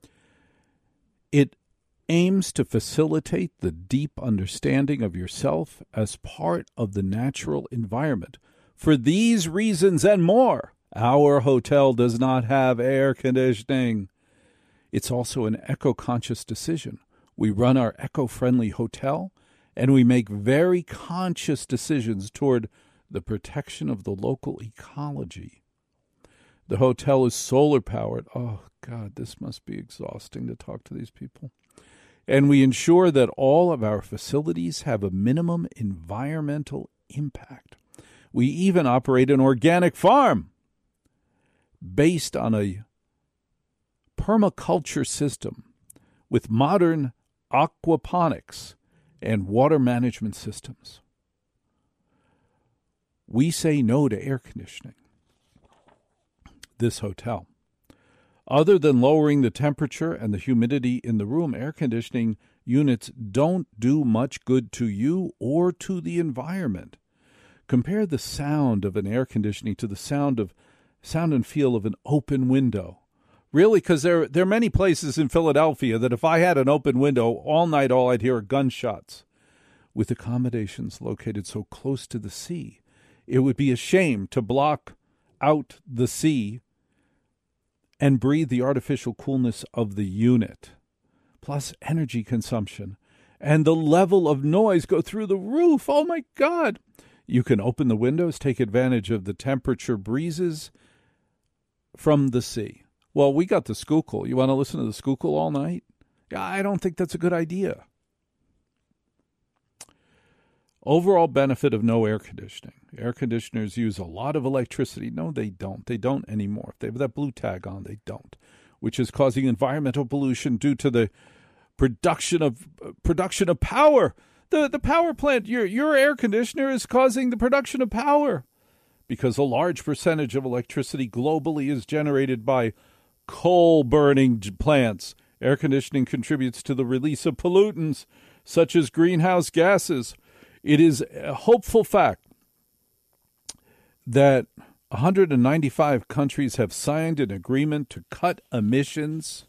It aims to facilitate the deep understanding of yourself as part of the natural environment. For these reasons and more, our hotel does not have air conditioning. It's also an eco-conscious decision. We run our eco-friendly hotel, and we make very conscious decisions toward the protection of the local ecology. The hotel is solar-powered. Oh, God, this must be exhausting to talk to these people. And we ensure that all of our facilities have a minimum environmental impact. We even operate an organic farm based on a permaculture system with modern aquaponics and water management systems. We say no to air conditioning. This hotel. Other than lowering the temperature and the humidity in the room, air conditioning units don't do much good to you or to the environment. Compare the sound of an air conditioning to the sound of sound and feel of an open window. Really, because there, there are many places in Philadelphia that if I had an open window all night, all I'd hear are gunshots. With accommodations located so close to the sea, it would be a shame to block out the sea and breathe the artificial coolness of the unit. Plus energy consumption and the level of noise go through the roof. Oh, my God. You can open the windows, take advantage of the temperature breezes from the sea. Well, we got the Schuylkill. You want to listen to the Schuylkill all night? Yeah, I don't think that's a good idea. Overall benefit of no air conditioning. Air conditioners use a lot of electricity. No, they don't. They don't anymore. If they have that blue tag on, they don't, which is causing environmental pollution due to the production of uh, production of power. The the power plant, your your air conditioner is causing the production of power because a large percentage of electricity globally is generated by coal-burning plants. Air conditioning contributes to the release of pollutants such as greenhouse gases. It is a hopeful fact that one hundred ninety-five countries have signed an agreement to cut emissions.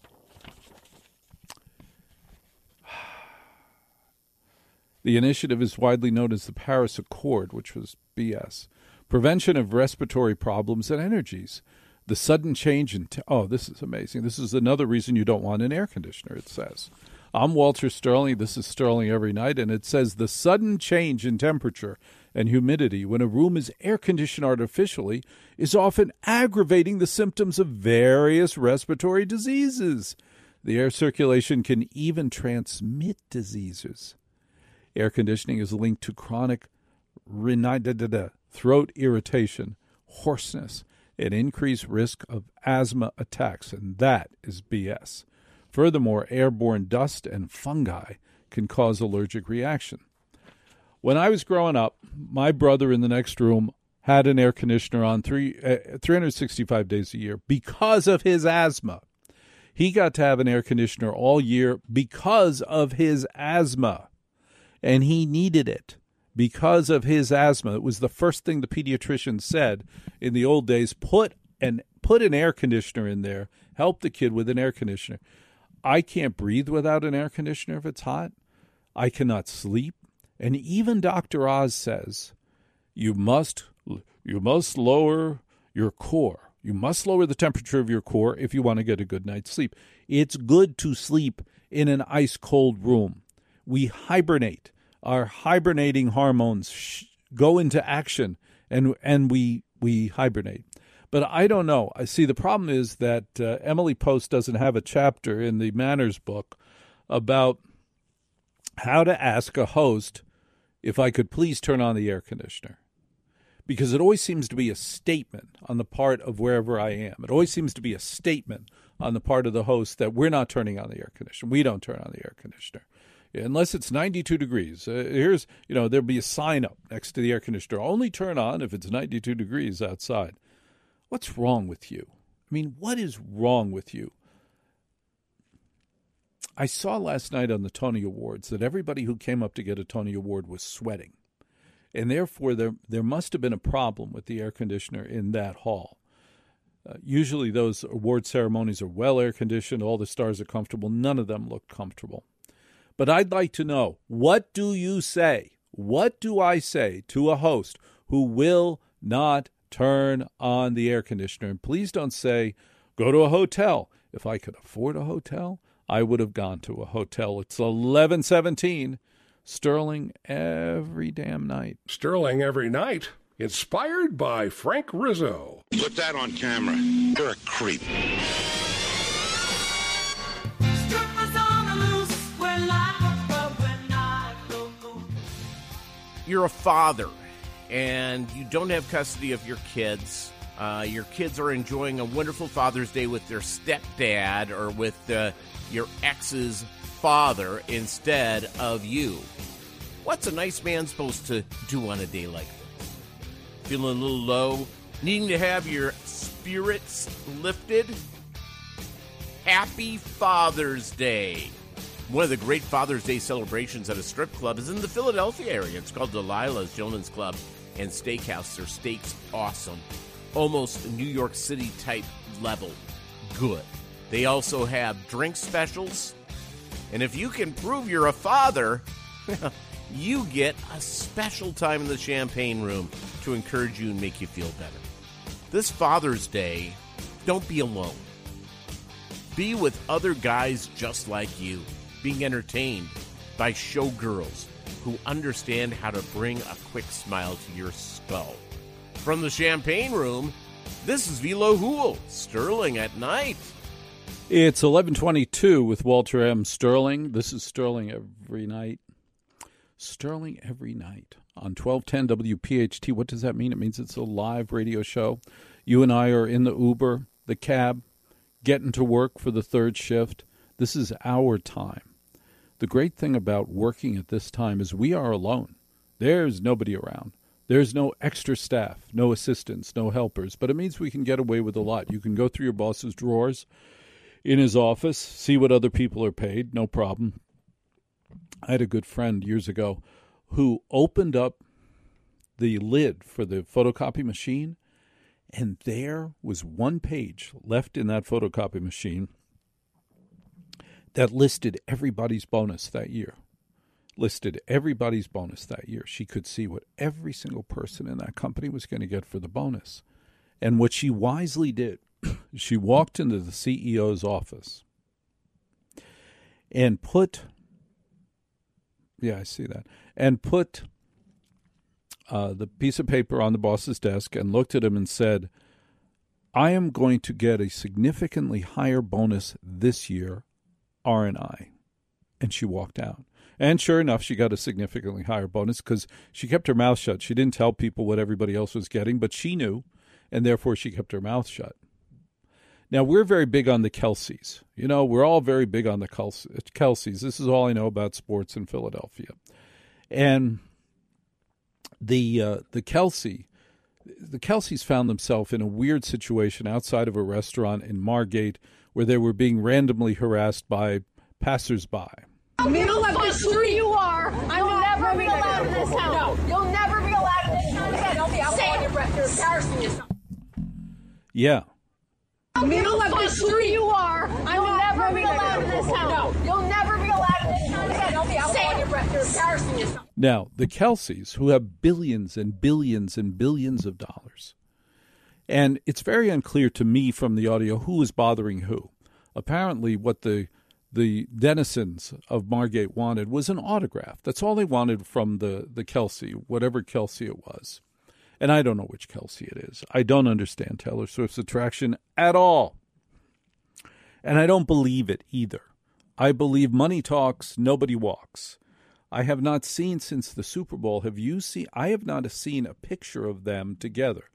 The initiative is widely known as the Paris Accord, which was B S. Prevention of respiratory problems and energies. The sudden change in... Te- oh, this is amazing. This is another reason you don't want an air conditioner, it says. I'm Walter Sterling. This is Sterling Every Night, and it says the sudden change in temperature and humidity when a room is air-conditioned artificially is often aggravating the symptoms of various respiratory diseases. The air circulation can even transmit diseases. Air conditioning is linked to chronic rhinitis, throat irritation, hoarseness, and increased risk of asthma attacks, and that is B S. Furthermore, airborne dust and fungi can cause allergic reaction. When I was growing up, my brother in the next room had an air conditioner on three, uh, three hundred sixty-five days a year because of his asthma. He got to have an air conditioner all year because of his asthma, and he needed it because of his asthma. It was the first thing the pediatrician said in the old days, put an, put an air conditioner in there, help the kid with an air conditioner. I can't breathe without an air conditioner if it's hot. I cannot sleep. And even Doctor Oz says you must you must lower your core. You must lower the temperature of your core if you want to get a good night's sleep. It's good to sleep in an ice-cold room. We hibernate. Our hibernating hormones sh- go into action, and and we we hibernate. But I don't know. I see the problem is that uh, Emily Post doesn't have a chapter in the Manners book about how to ask a host if I could please turn on the air conditioner. Because it always seems to be a statement on the part of wherever I am. It always seems to be a statement on the part of the host that we're not turning on the air conditioner. We don't turn on the air conditioner. Unless it's ninety-two degrees. Uh, here's, you know, there'll be a sign up next to the air conditioner. Only turn on if it's ninety-two degrees outside. What's wrong with you? I mean, what is wrong with you? I saw last night on the Tony Awards that everybody who came up to get a Tony Award was sweating. And therefore, there there must have been a problem with the air conditioner in that hall. Uh, usually those award ceremonies are well air-conditioned. All the stars are comfortable. None of them looked comfortable. But I'd like to know, what do you say? What do I say to a host who will not turn on the air conditioner? And please don't say, go to a hotel. If I could afford a hotel, I would have gone to a hotel. It's eleven seventeen. Sterling every damn night. Sterling every night. Inspired by Frank Rizzo. Put that on camera. You're a creep. You're a father, and you don't have custody of your kids. Uh, your kids are enjoying a wonderful Father's Day with their stepdad or with uh, your ex's father instead of you. What's a nice man supposed to do on a day like this? Feeling a little low? Needing to have your spirits lifted? Happy Father's Day. One of the great Father's Day celebrations at a strip club is in the Philadelphia area. It's called Delilah's Gentlemen's Club and Steakhouse. Their steak's awesome. Almost New York City type level. Good. They also have drink specials. And if you can prove you're a father, you get a special time in the champagne room to encourage you and make you feel better. This Father's Day, don't be alone. Be with other guys just like you, being entertained by showgirls who understand how to bring a quick smile to your skull. From the champagne room, this is Velo Hool, Sterling at Night. It's eleven twenty-two with Walter M. Sterling. This is Sterling every night. Sterling every night on twelve ten W P H T. What does that mean? It means it's a live radio show. You and I are in the Uber, the cab, getting to work for the third shift. This is our time. The great thing about working at this time is we are alone. There's nobody around. There's no extra staff, no assistants, no helpers, but it means we can get away with a lot. You can go through your boss's drawers in his office, see what other people are paid, no problem. I had a good friend years ago who opened up the lid for the photocopy machine, and there was one page left in that photocopy machine that listed everybody's bonus that year. Listed everybody's bonus that year. She could see what every single person in that company was going to get for the bonus. And what she wisely did, she walked into the C E O's office and put, yeah, I see that, and put uh, the piece of paper on the boss's desk and looked at him and said, I am going to get a significantly higher bonus this year, aren't I? And she walked out. And sure enough, she got a significantly higher bonus because she kept her mouth shut. She didn't tell people what everybody else was getting, but she knew, and therefore she kept her mouth shut. Now, we're very big on the Kelseys. You know, we're all very big on the Kelseys. This is all I know about sports in Philadelphia. And the uh, the Kelsey, the Kelseys found themselves in a weird situation outside of a restaurant in Margate where they were being randomly harassed by passersby. You know what sure you are. I will never be allowed in this house. No. You'll never be allowed in this house. Don't be out on your breath. You're embarrassing yourself. Yeah. You know what sure you are. I will never be allowed in this house. No. You'll never be allowed in this house. Don't be out on your breath. You're embarrassing yourself. Now, the Kelseys, who have billions and billions and billions of dollars, and it's very unclear to me from the audio who is bothering who. Apparently, what the the denizens of Margate wanted was an autograph. That's all they wanted from the, the Kelsey, whatever Kelsey it was. And I don't know which Kelsey it is. I don't understand Taylor Swift's attraction at all. And I don't believe it either. I believe money talks, nobody walks. I have not seen since the Super Bowl. Have you seen? I have not seen a picture of them together.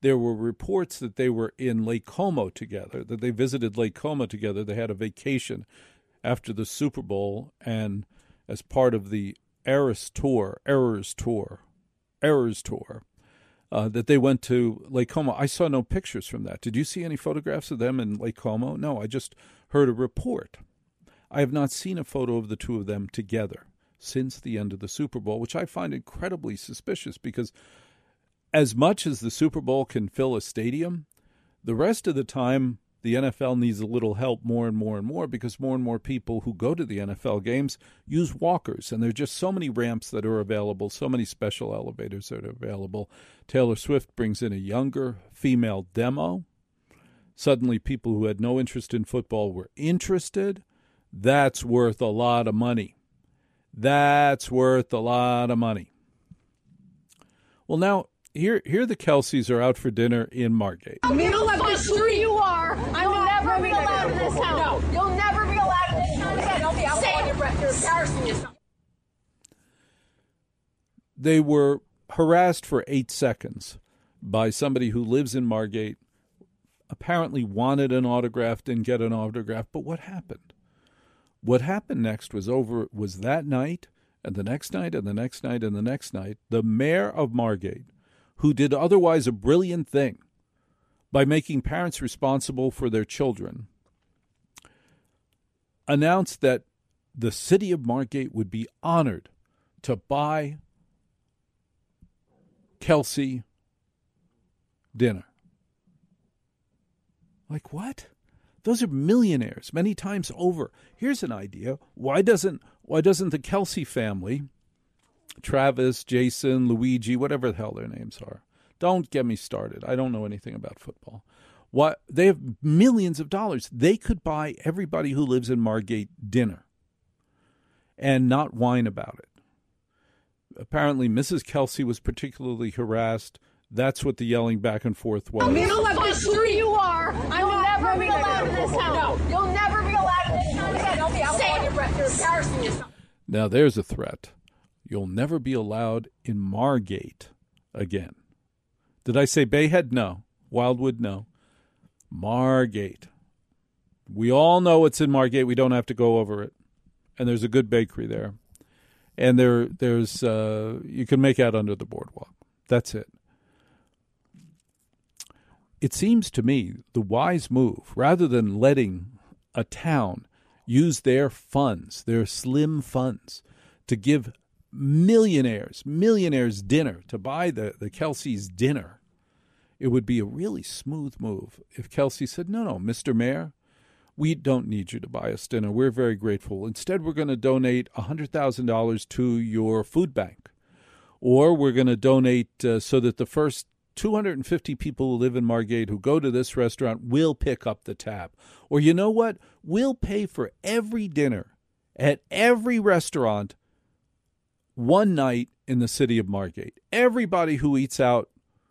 there were reports that they were in Lake Como together, that they visited Lake Como together. They had a vacation after the Super Bowl, and as part of the Eras Tour, Errors Tour, Errors Tour, uh, that they went to Lake Como. I saw no pictures from that. Did you see any photographs of them in Lake Como? No, I just heard a report. I have not seen a photo of the two of them together since the end of the Super Bowl, which I find incredibly suspicious because as much as the Super Bowl can fill a stadium, the rest of the time the N F L needs a little help more and more and more because more and more people who go to the N F L games use walkers, and there are just so many ramps that are available, so many special elevators that are available. Taylor Swift brings in a younger female demo. Suddenly people who had no interest in football were interested. That's worth a lot of money. That's worth a lot of money. Well, now, here here the Kelceys are out for dinner in Margate. You know what who you are. I will never be allowed in this house. No, you'll never be allowed in this house again. Don't be out on your breath. You're embarrassing yourself. They were harassed for eight seconds by somebody who lives in Margate, apparently wanted an autograph, didn't get an autograph. But what happened? What happened next was over was that night and the next night and the next night and the next night, the mayor of Margate, who did otherwise a brilliant thing by making parents responsible for their children, announced that the city of Margate would be honored to buy Kelce dinner. Like what? Those are millionaires many times over. Here's an idea. Why doesn't why doesn't the Kelce family, Travis, Jason, Luigi, whatever the hell their names are, don't get me started. I don't know anything about football. What they have millions of dollars. They could buy everybody who lives in Margate dinner and not whine about it. Apparently, Missus Kelce was particularly harassed. That's what the yelling back and forth was. You know what who you are. I will never be allowed in this house. No, you'll never be allowed in this house again. Don't be out on your breath. You're embarrassing yourself. Now, there's a threat. You'll never be allowed in Margate again. Did I say Bayhead? No. Wildwood? No. Margate. We all know what's in Margate. We don't have to go over it. And there's a good bakery there. And there, there's uh, you can make out under the boardwalk. That's it. It seems to me the wise move, rather than letting a town use their funds, their slim funds, to give millionaires, millionaires dinner, to buy the, the Kelce's dinner, it would be a really smooth move if Kelce said, no, no, Mister Mayor, we don't need you to buy us dinner. We're very grateful. Instead, we're going to donate one hundred thousand dollars to your food bank. Or we're going to donate uh, so that the first two hundred fifty people who live in Margate who go to this restaurant will pick up the tab. Or you know what? We'll pay for every dinner at every restaurant one night in the city of Margate. Everybody who eats out,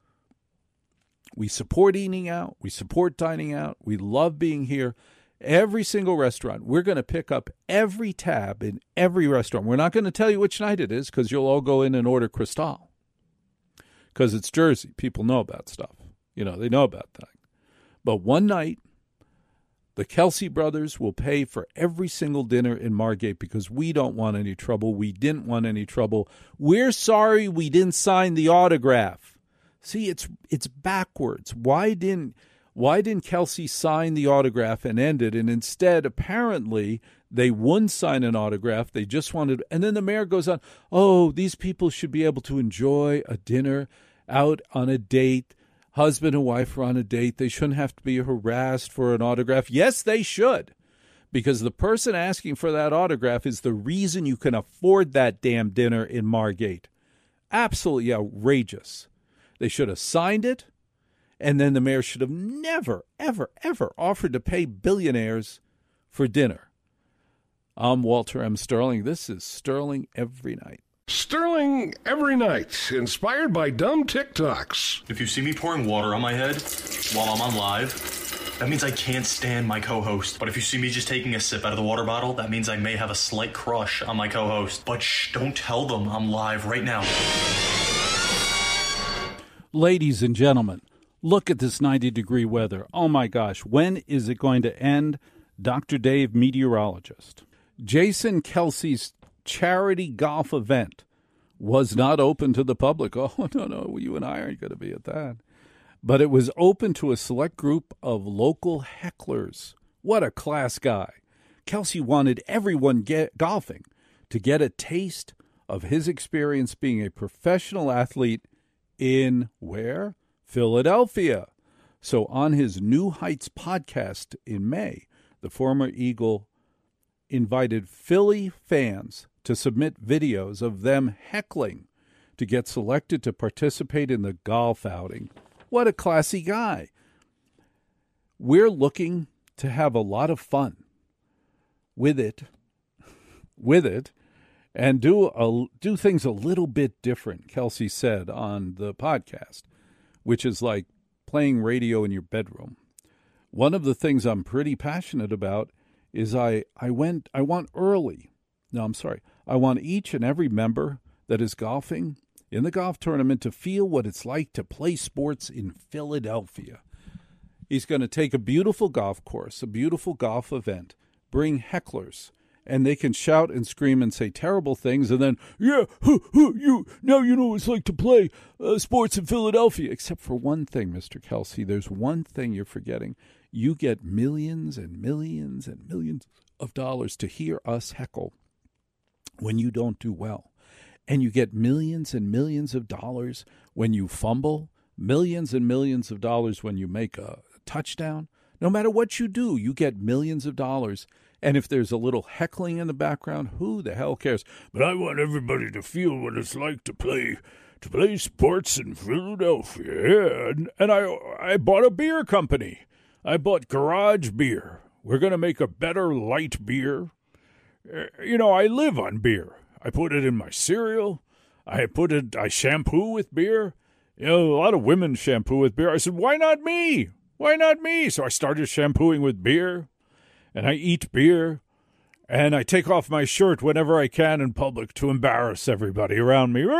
we support eating out. We support dining out. We love being here. Every single restaurant, we're going to pick up every tab in every restaurant. We're not going to tell you which night it is because you'll all go in and order Cristal. Because it's Jersey. People know about stuff. You know, they know about that. But one night, the Kelce brothers will pay for every single dinner in Margate because we don't want any trouble. We didn't want any trouble. We're sorry we didn't sign the autograph. See, it's it's backwards. Why didn't why didn't Kelce sign the autograph and end it? And instead, apparently, they wouldn't sign an autograph. They just wanted, and then the mayor goes on, oh, these people should be able to enjoy a dinner out on a date. Husband and wife are on a date. They shouldn't have to be harassed for an autograph. Yes, they should, because the person asking for that autograph is the reason you can afford that damn dinner in Margate. Absolutely outrageous. They should have signed it, and then the mayor should have never, ever, ever offered to pay billionaires for dinner. I'm Walter M. Sterling. This is Sterling Every Night. Sterling Every Night, inspired by dumb TikToks. If you see me pouring water on my head while I'm on live, that means I can't stand my co-host. But if you see me just taking a sip out of the water bottle, that means I may have a slight crush on my co-host. But shh, don't tell them I'm live right now. Ladies and gentlemen, Look at this ninety-degree weather. Oh, my gosh. When is it going to end? Doctor Dave, meteorologist. Jason Kelsey's charity golf event was not open to the public. Oh, no, no, you and I aren't going to be at that. But it was open to a select group of local hecklers. What a class guy. Kelsey wanted everyone get golfing to get a taste of his experience being a professional athlete in where? Philadelphia. So on his New Heights podcast in May, the former Eagle invited Philly fans to submit videos of them heckling to get selected to participate in the golf outing. What a classy guy. We're looking to have a lot of fun with it, with it, and do a, do things a little bit different, Kelsey said on the podcast, which is like playing radio in your bedroom. One of the things I'm pretty passionate about is I, I went I want early. No, I'm sorry. I want each and every member that is golfing in the golf tournament to feel what it's like to play sports in Philadelphia. He's going to take a beautiful golf course, a beautiful golf event, bring hecklers, and they can shout and scream and say terrible things, and then, yeah, huh, huh, you now you know what it's like to play uh, sports in Philadelphia. Except for one thing, Mister Kelsey, there's one thing you're forgetting. You get millions and millions and millions of dollars to hear us heckle when you don't do well. And you get millions and millions of dollars when you fumble, millions and millions of dollars when you make a touchdown. No matter what you do, you get millions of dollars. And if there's a little heckling in the background, who the hell cares? But I want everybody to feel what it's like to play to play sports in Philadelphia. Yeah. And, and I I bought a beer company. I bought Garage Beer. We're going to make a better light beer. Uh, you know, I live on beer. I put it in my cereal. I put it, I shampoo with beer. You know, a lot of women shampoo with beer. I said, why not me? Why not me? So I started shampooing with beer, and I eat beer, and I take off my shirt whenever I can in public to embarrass everybody around me.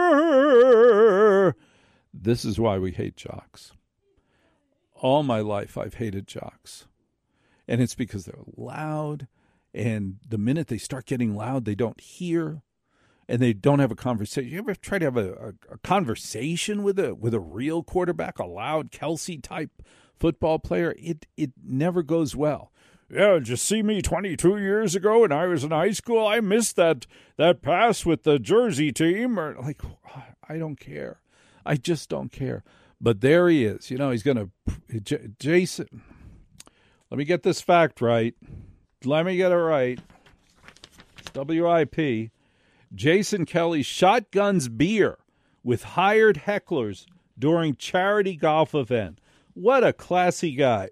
This is why we hate jocks. All my life I've hated jocks, and it's because they're loud, and the minute they start getting loud, they don't hear. And they don't have a conversation. You ever try to have a, a, a conversation with a with a real quarterback, a loud Kelsey type football player? It it never goes well. Yeah, did you see me twenty-two years ago when I was in high school? I missed that that pass with the Jersey team. Or like, I don't care. I just don't care. But there he is. You know, he's going to J- Jason. Let me get this fact right. Let me get it right. W I P. Jason Kelly shotguns beer with hired hecklers during charity golf event. What a classy guy.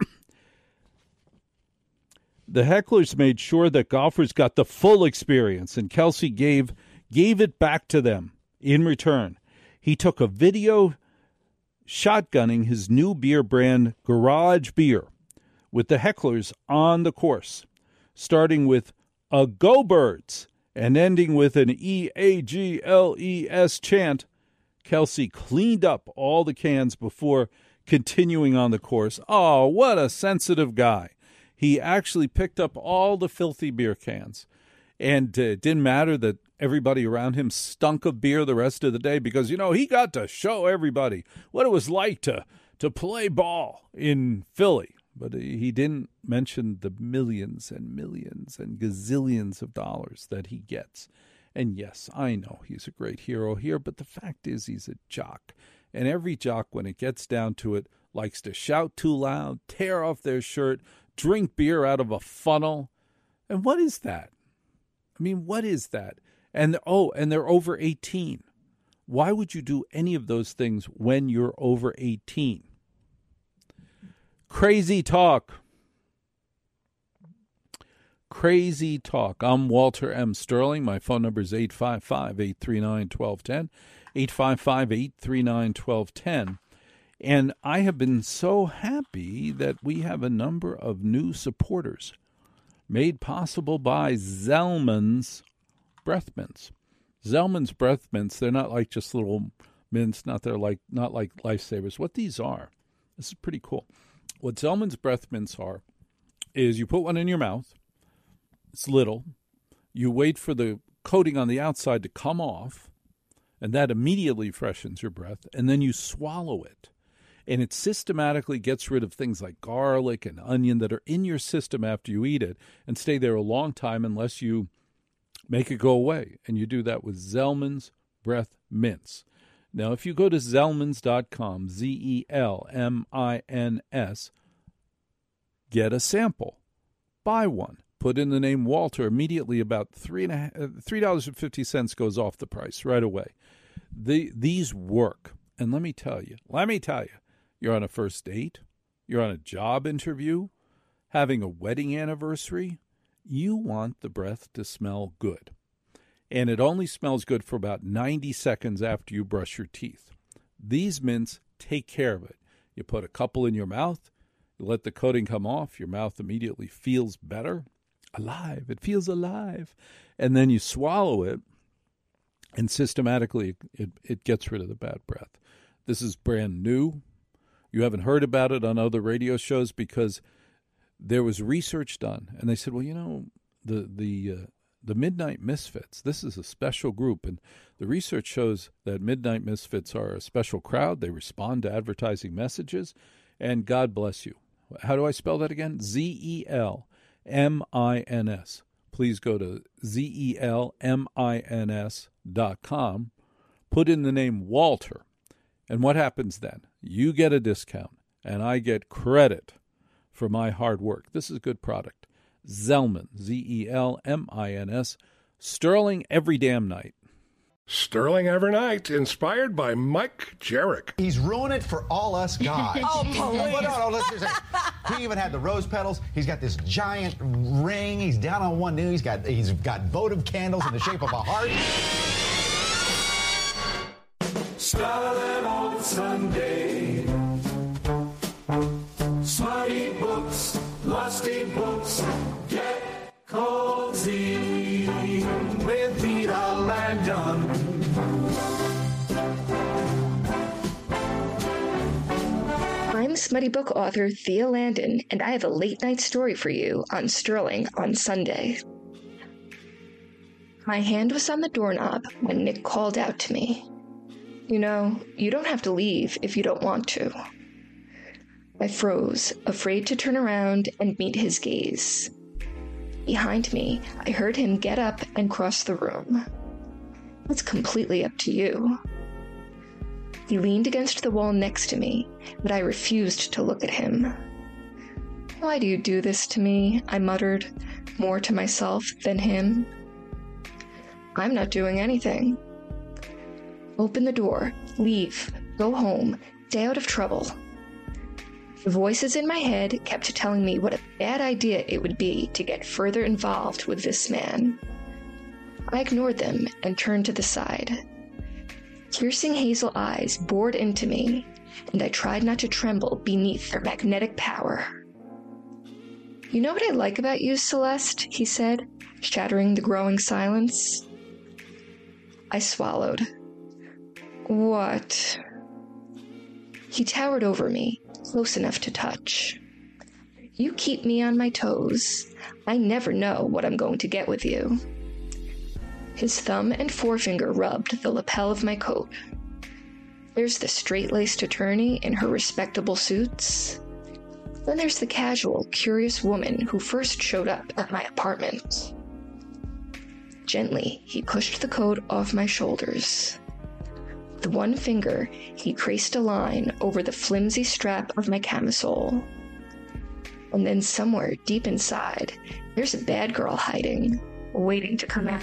The hecklers made sure that golfers got the full experience, and Kelsey gave gave it back to them in return. He took a video shotgunning his new beer brand, Garage Beer, with the hecklers on the course, starting with a Go Birds and ending with an E A G L E S chant. Kelsey cleaned up all the cans before continuing on the course. Oh, what a sensitive guy. He actually picked up all the filthy beer cans. And uh, it didn't matter that everybody around him stunk of beer the rest of the day because, you know, he got to show everybody what it was like to, to play ball in Philly. But he didn't mention the millions and millions and gazillions of dollars that he gets. And yes, I know he's a great hero here, but the fact is he's a jock. And every jock, when it gets down to it, likes to shout too loud, tear off their shirt, drink beer out of a funnel. And what is that? I mean, what is that? And oh, and they're over eighteen. Why would you do any of those things when you're over eighteen? Crazy talk. Crazy talk. I'm Walter M. Sterling. My phone number is eight five five, eight three nine, one two one zero, eight five five, eight three nine, one two one zero. And I have been so happy that we have a number of new supporters made possible by Zellman's Breath Mints. Zellman's Breath Mints, they're not like just little mints, not they're like not like Lifesavers. What these are This is pretty cool. What Zellman's breath mints are is you put one in your mouth. It's little. You wait for the coating on the outside to come off, and that immediately freshens your breath, and then you swallow it. And it systematically gets rid of things like garlic and onion that are in your system after you eat it and stay there a long time unless you make it go away. And you do that with Zellman's breath mints. Now, if you go to Zellmans dot com, Z E L M I N S, get a sample. Buy one. Put in the name Walter. Immediately about three and a half, three dollars and fifty cents goes off the price right away. The, these work. And let me tell you, let me tell you, you're on a first date, you're on a job interview, having a wedding anniversary, you want the breath to smell good. And it only smells good for about ninety seconds after you brush your teeth. These mints take care of it. You put a couple in your mouth, you let the coating come off, your mouth immediately feels better, alive, it feels alive. And then you swallow it, and systematically it, it gets rid of the bad breath. This is brand new. You haven't heard about it on other radio shows because there was research done, and they said, well, you know, the the uh, the Midnight Misfits, this is a special group, and the research shows that Midnight Misfits are a special crowd. They respond to advertising messages, and God bless you. How do I spell that again? Z E L M I N S. Please go to Z E L M I N S dot com, put in the name Walter, and what happens then? You get a discount, and I get credit for my hard work. This is a good product. Zellman, Z E L M I N S, Sterling every damn night. Sterling every night, inspired by Mike Jarek. He's ruined it for all us guys. Oh, please. Well, no, no, let's just say, he even had the rose petals. He's got this giant ring. He's down on one knee. He's got he's got votive candles in the shape of a heart. Starlight on Sunday. Smarty books, lusty books, get cozy with Peter Langdon. I'm smutty book author Thea Landon, and I have a late night story for you on Sterling on Sunday. My hand was on the doorknob when Nick called out to me. You know, you don't have to leave if you don't want to. I froze, afraid to turn around and meet his gaze. Behind me, I heard him get up and cross the room. It's completely up to you. He leaned against the wall next to me, but I refused to look at him. Why do you do this to me? I muttered, more to myself than him. I'm not doing anything. Open the door, leave, go home, stay out of trouble. The voices in my head kept telling me what a bad idea it would be to get further involved with this man. I ignored them and turned to the side. Piercing hazel eyes bored into me, and I tried not to tremble beneath their magnetic power. You know what I like about you, Celeste? He said, shattering the growing silence. I swallowed. What? He towered over me, close enough to touch. You keep me on my toes. I never know what I'm going to get with you. His thumb and forefinger rubbed the lapel of my coat. There's the straight-laced attorney in her respectable suits. Then there's the casual, curious woman who first showed up at my apartment. Gently, he pushed the coat off my shoulders. With one finger, he traced a line over the flimsy strap of my camisole. And then somewhere deep inside, there's a bad girl hiding, waiting to come out.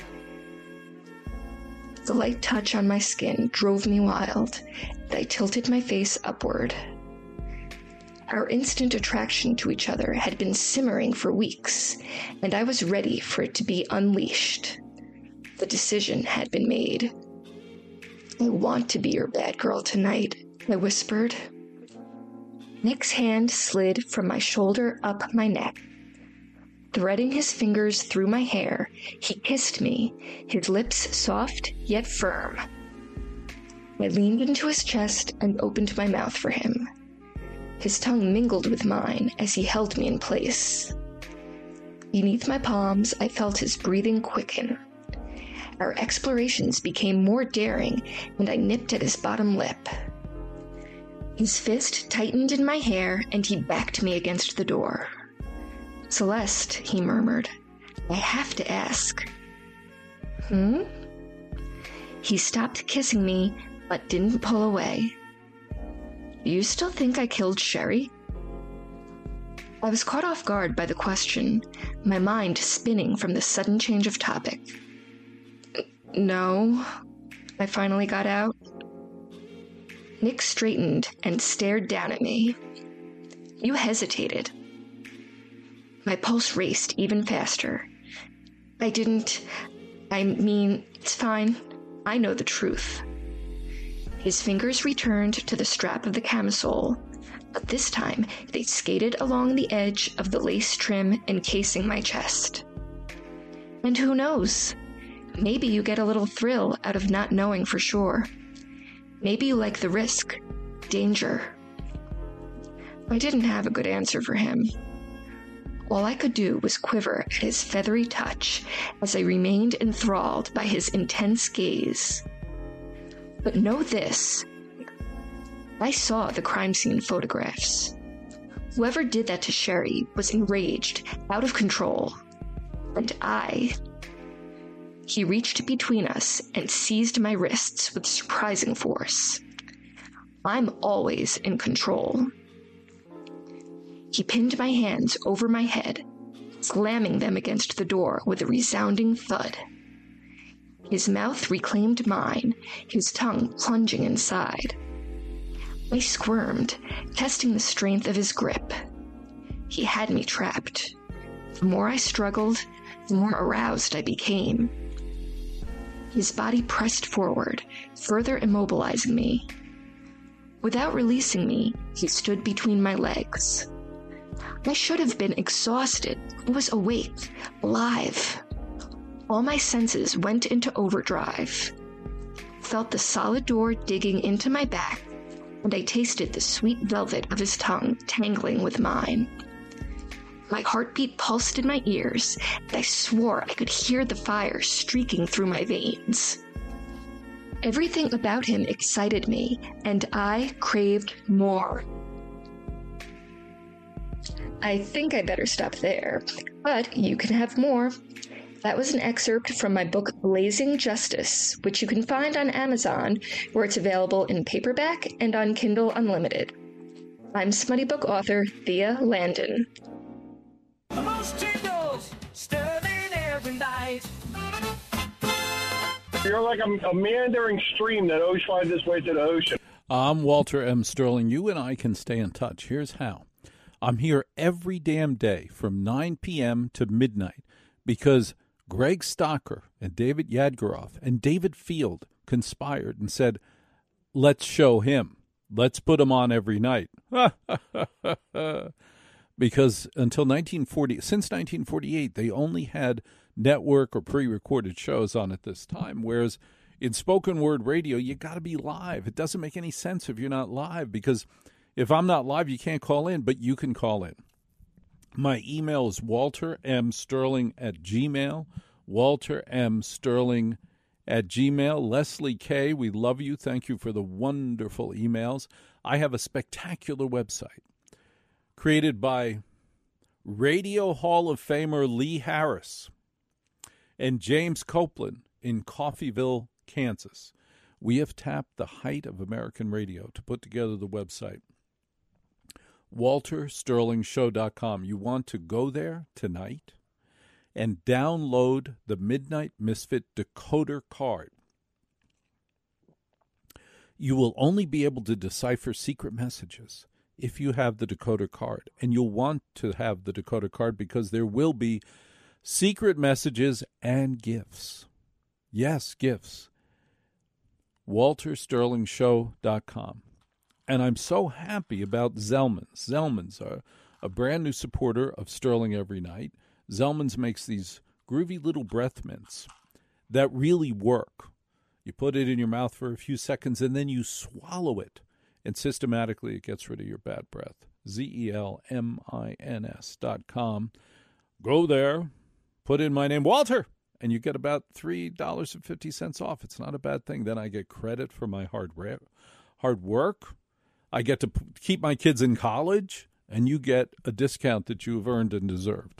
The light touch on my skin drove me wild, and I tilted my face upward. Our instant attraction to each other had been simmering for weeks, and I was ready for it to be unleashed. The decision had been made. I want to be your bad girl tonight, I whispered. Nick's hand slid from my shoulder up my neck. Threading his fingers through my hair, he kissed me, his lips soft yet firm. I leaned into his chest and opened my mouth for him. His tongue mingled with mine as he held me in place. Beneath my palms, I felt his breathing quicken. Our explorations became more daring, and I nipped at his bottom lip. His fist tightened in my hair, and he backed me against the door. "Celeste," he murmured, "I have to ask." "Hmm?" He stopped kissing me, but didn't pull away. "You still think I killed Sherry?" I was caught off guard by the question, my mind spinning from the sudden change of topic. "No," I finally got out. Nick straightened and stared down at me. "You hesitated." My pulse raced even faster. "I didn't... I mean, it's fine. I know the truth." His fingers returned to the strap of the camisole, but this time they skated along the edge of the lace trim encasing my chest. And who knows? Maybe you get a little thrill out of not knowing for sure. Maybe you like the risk, danger. I didn't have a good answer for him. All I could do was quiver at his feathery touch as I remained enthralled by his intense gaze. But know this. I saw the crime scene photographs. Whoever did that to Sherry was enraged, out of control. And I... He reached between us and seized my wrists with surprising force. I'm always in control. He pinned my hands over my head, slamming them against the door with a resounding thud. His mouth reclaimed mine, his tongue plunging inside. I squirmed, testing the strength of his grip. He had me trapped. The more I struggled, the more aroused I became. His body pressed forward, further immobilizing me. Without releasing me, he stood between my legs. I should have been exhausted. I was awake, alive. All my senses went into overdrive. Felt the solid door digging into my back, and I tasted the sweet velvet of his tongue tangling with mine. My heartbeat pulsed in my ears, and I swore I could hear the fire streaking through my veins. Everything about him excited me, and I craved more. I think I better stop there, but you can have more. That was an excerpt from my book Blazing Justice, which you can find on Amazon, where it's available in paperback and on Kindle Unlimited. I'm Smutty Book author Thea Landon. The most tingles, Sterling every night. You're like a, a meandering stream that always finds its way to the ocean. I'm Walter M. Sterling. You and I can stay in touch. Here's how. I'm here every damn day from nine p.m. to midnight because Greg Stocker and David Yadgaroff and David Field conspired and said, let's show him. Let's put him on every night. Because until nineteen forty, since nineteen forty-eight, they only had network or pre-recorded shows on at this time, whereas in spoken word radio, you got to be live. It doesn't make any sense if you're not live, because if I'm not live, you can't call in, but you can call in. My email is walter m sterling at gmail, walter m sterling at gmail. Leslie K., we love you. Thank you for the wonderful emails. I have a spectacular website created by Radio Hall of Famer Lee Harris and James Copeland in Coffeyville, Kansas. We have tapped the height of American radio to put together the website. walter sterling show dot com. You want to go there tonight and download the Midnight Misfit decoder card. You will only be able to decipher secret messages if you have the decoder card. And you'll want to have the decoder card because there will be secret messages and gifts. Yes, gifts. walter sterling show dot com. And I'm so happy about Zellman's. Zellman's are a brand new supporter of Sterling Every Night. Zellman's makes these groovy little breath mints that really work. You put it in your mouth for a few seconds and then you swallow it. And systematically it gets rid of your bad breath. Z E L M I N S dot com. Go there, put in my name, Walter, and you get about three dollars and fifty cents off. It's not a bad thing. Then I get credit for my hard, ra- hard work. I get to p- keep my kids in college, and you get a discount that you've earned and deserved.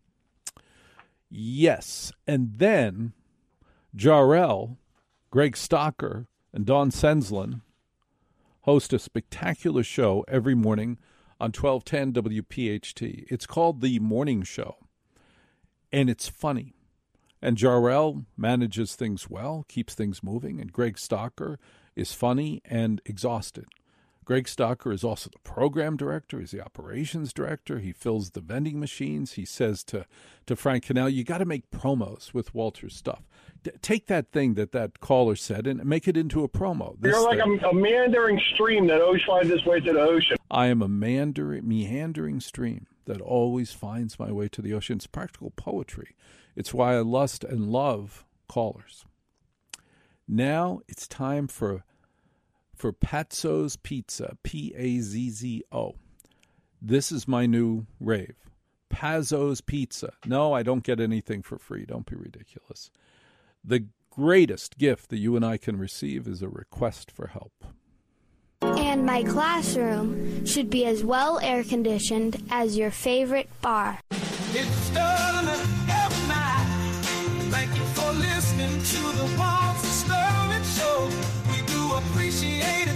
Yes, and then Jarrell, Greg Stocker, and Dawn Senslin host a spectacular show every morning on twelve ten W P H T. It's called The Morning Show, and it's funny. And Jarrell manages things well, keeps things moving, and Greg Stocker is funny and exhausted. Greg Stocker is also the program director. He's the operations director. He fills the vending machines. He says to, to Frank Cannell, you got to make promos with Walter's stuff. D- take that thing that that caller said and make it into a promo. This You're like thing. a, a meandering stream that always finds its way to the ocean. I am a meandering, meandering stream that always finds my way to the ocean. It's practical poetry. It's why I lust and love callers. Now it's time for for Pazzo's Pizza, P A Z Z O. This is my new rave. Pazzo's Pizza. No, I don't get anything for free. Don't be ridiculous. The greatest gift that you and I can receive is a request for help. And my classroom should be as well air-conditioned as your favorite bar. It's Sterling every night. Thank you for listening to the Walter Sterling Show. We do appreciate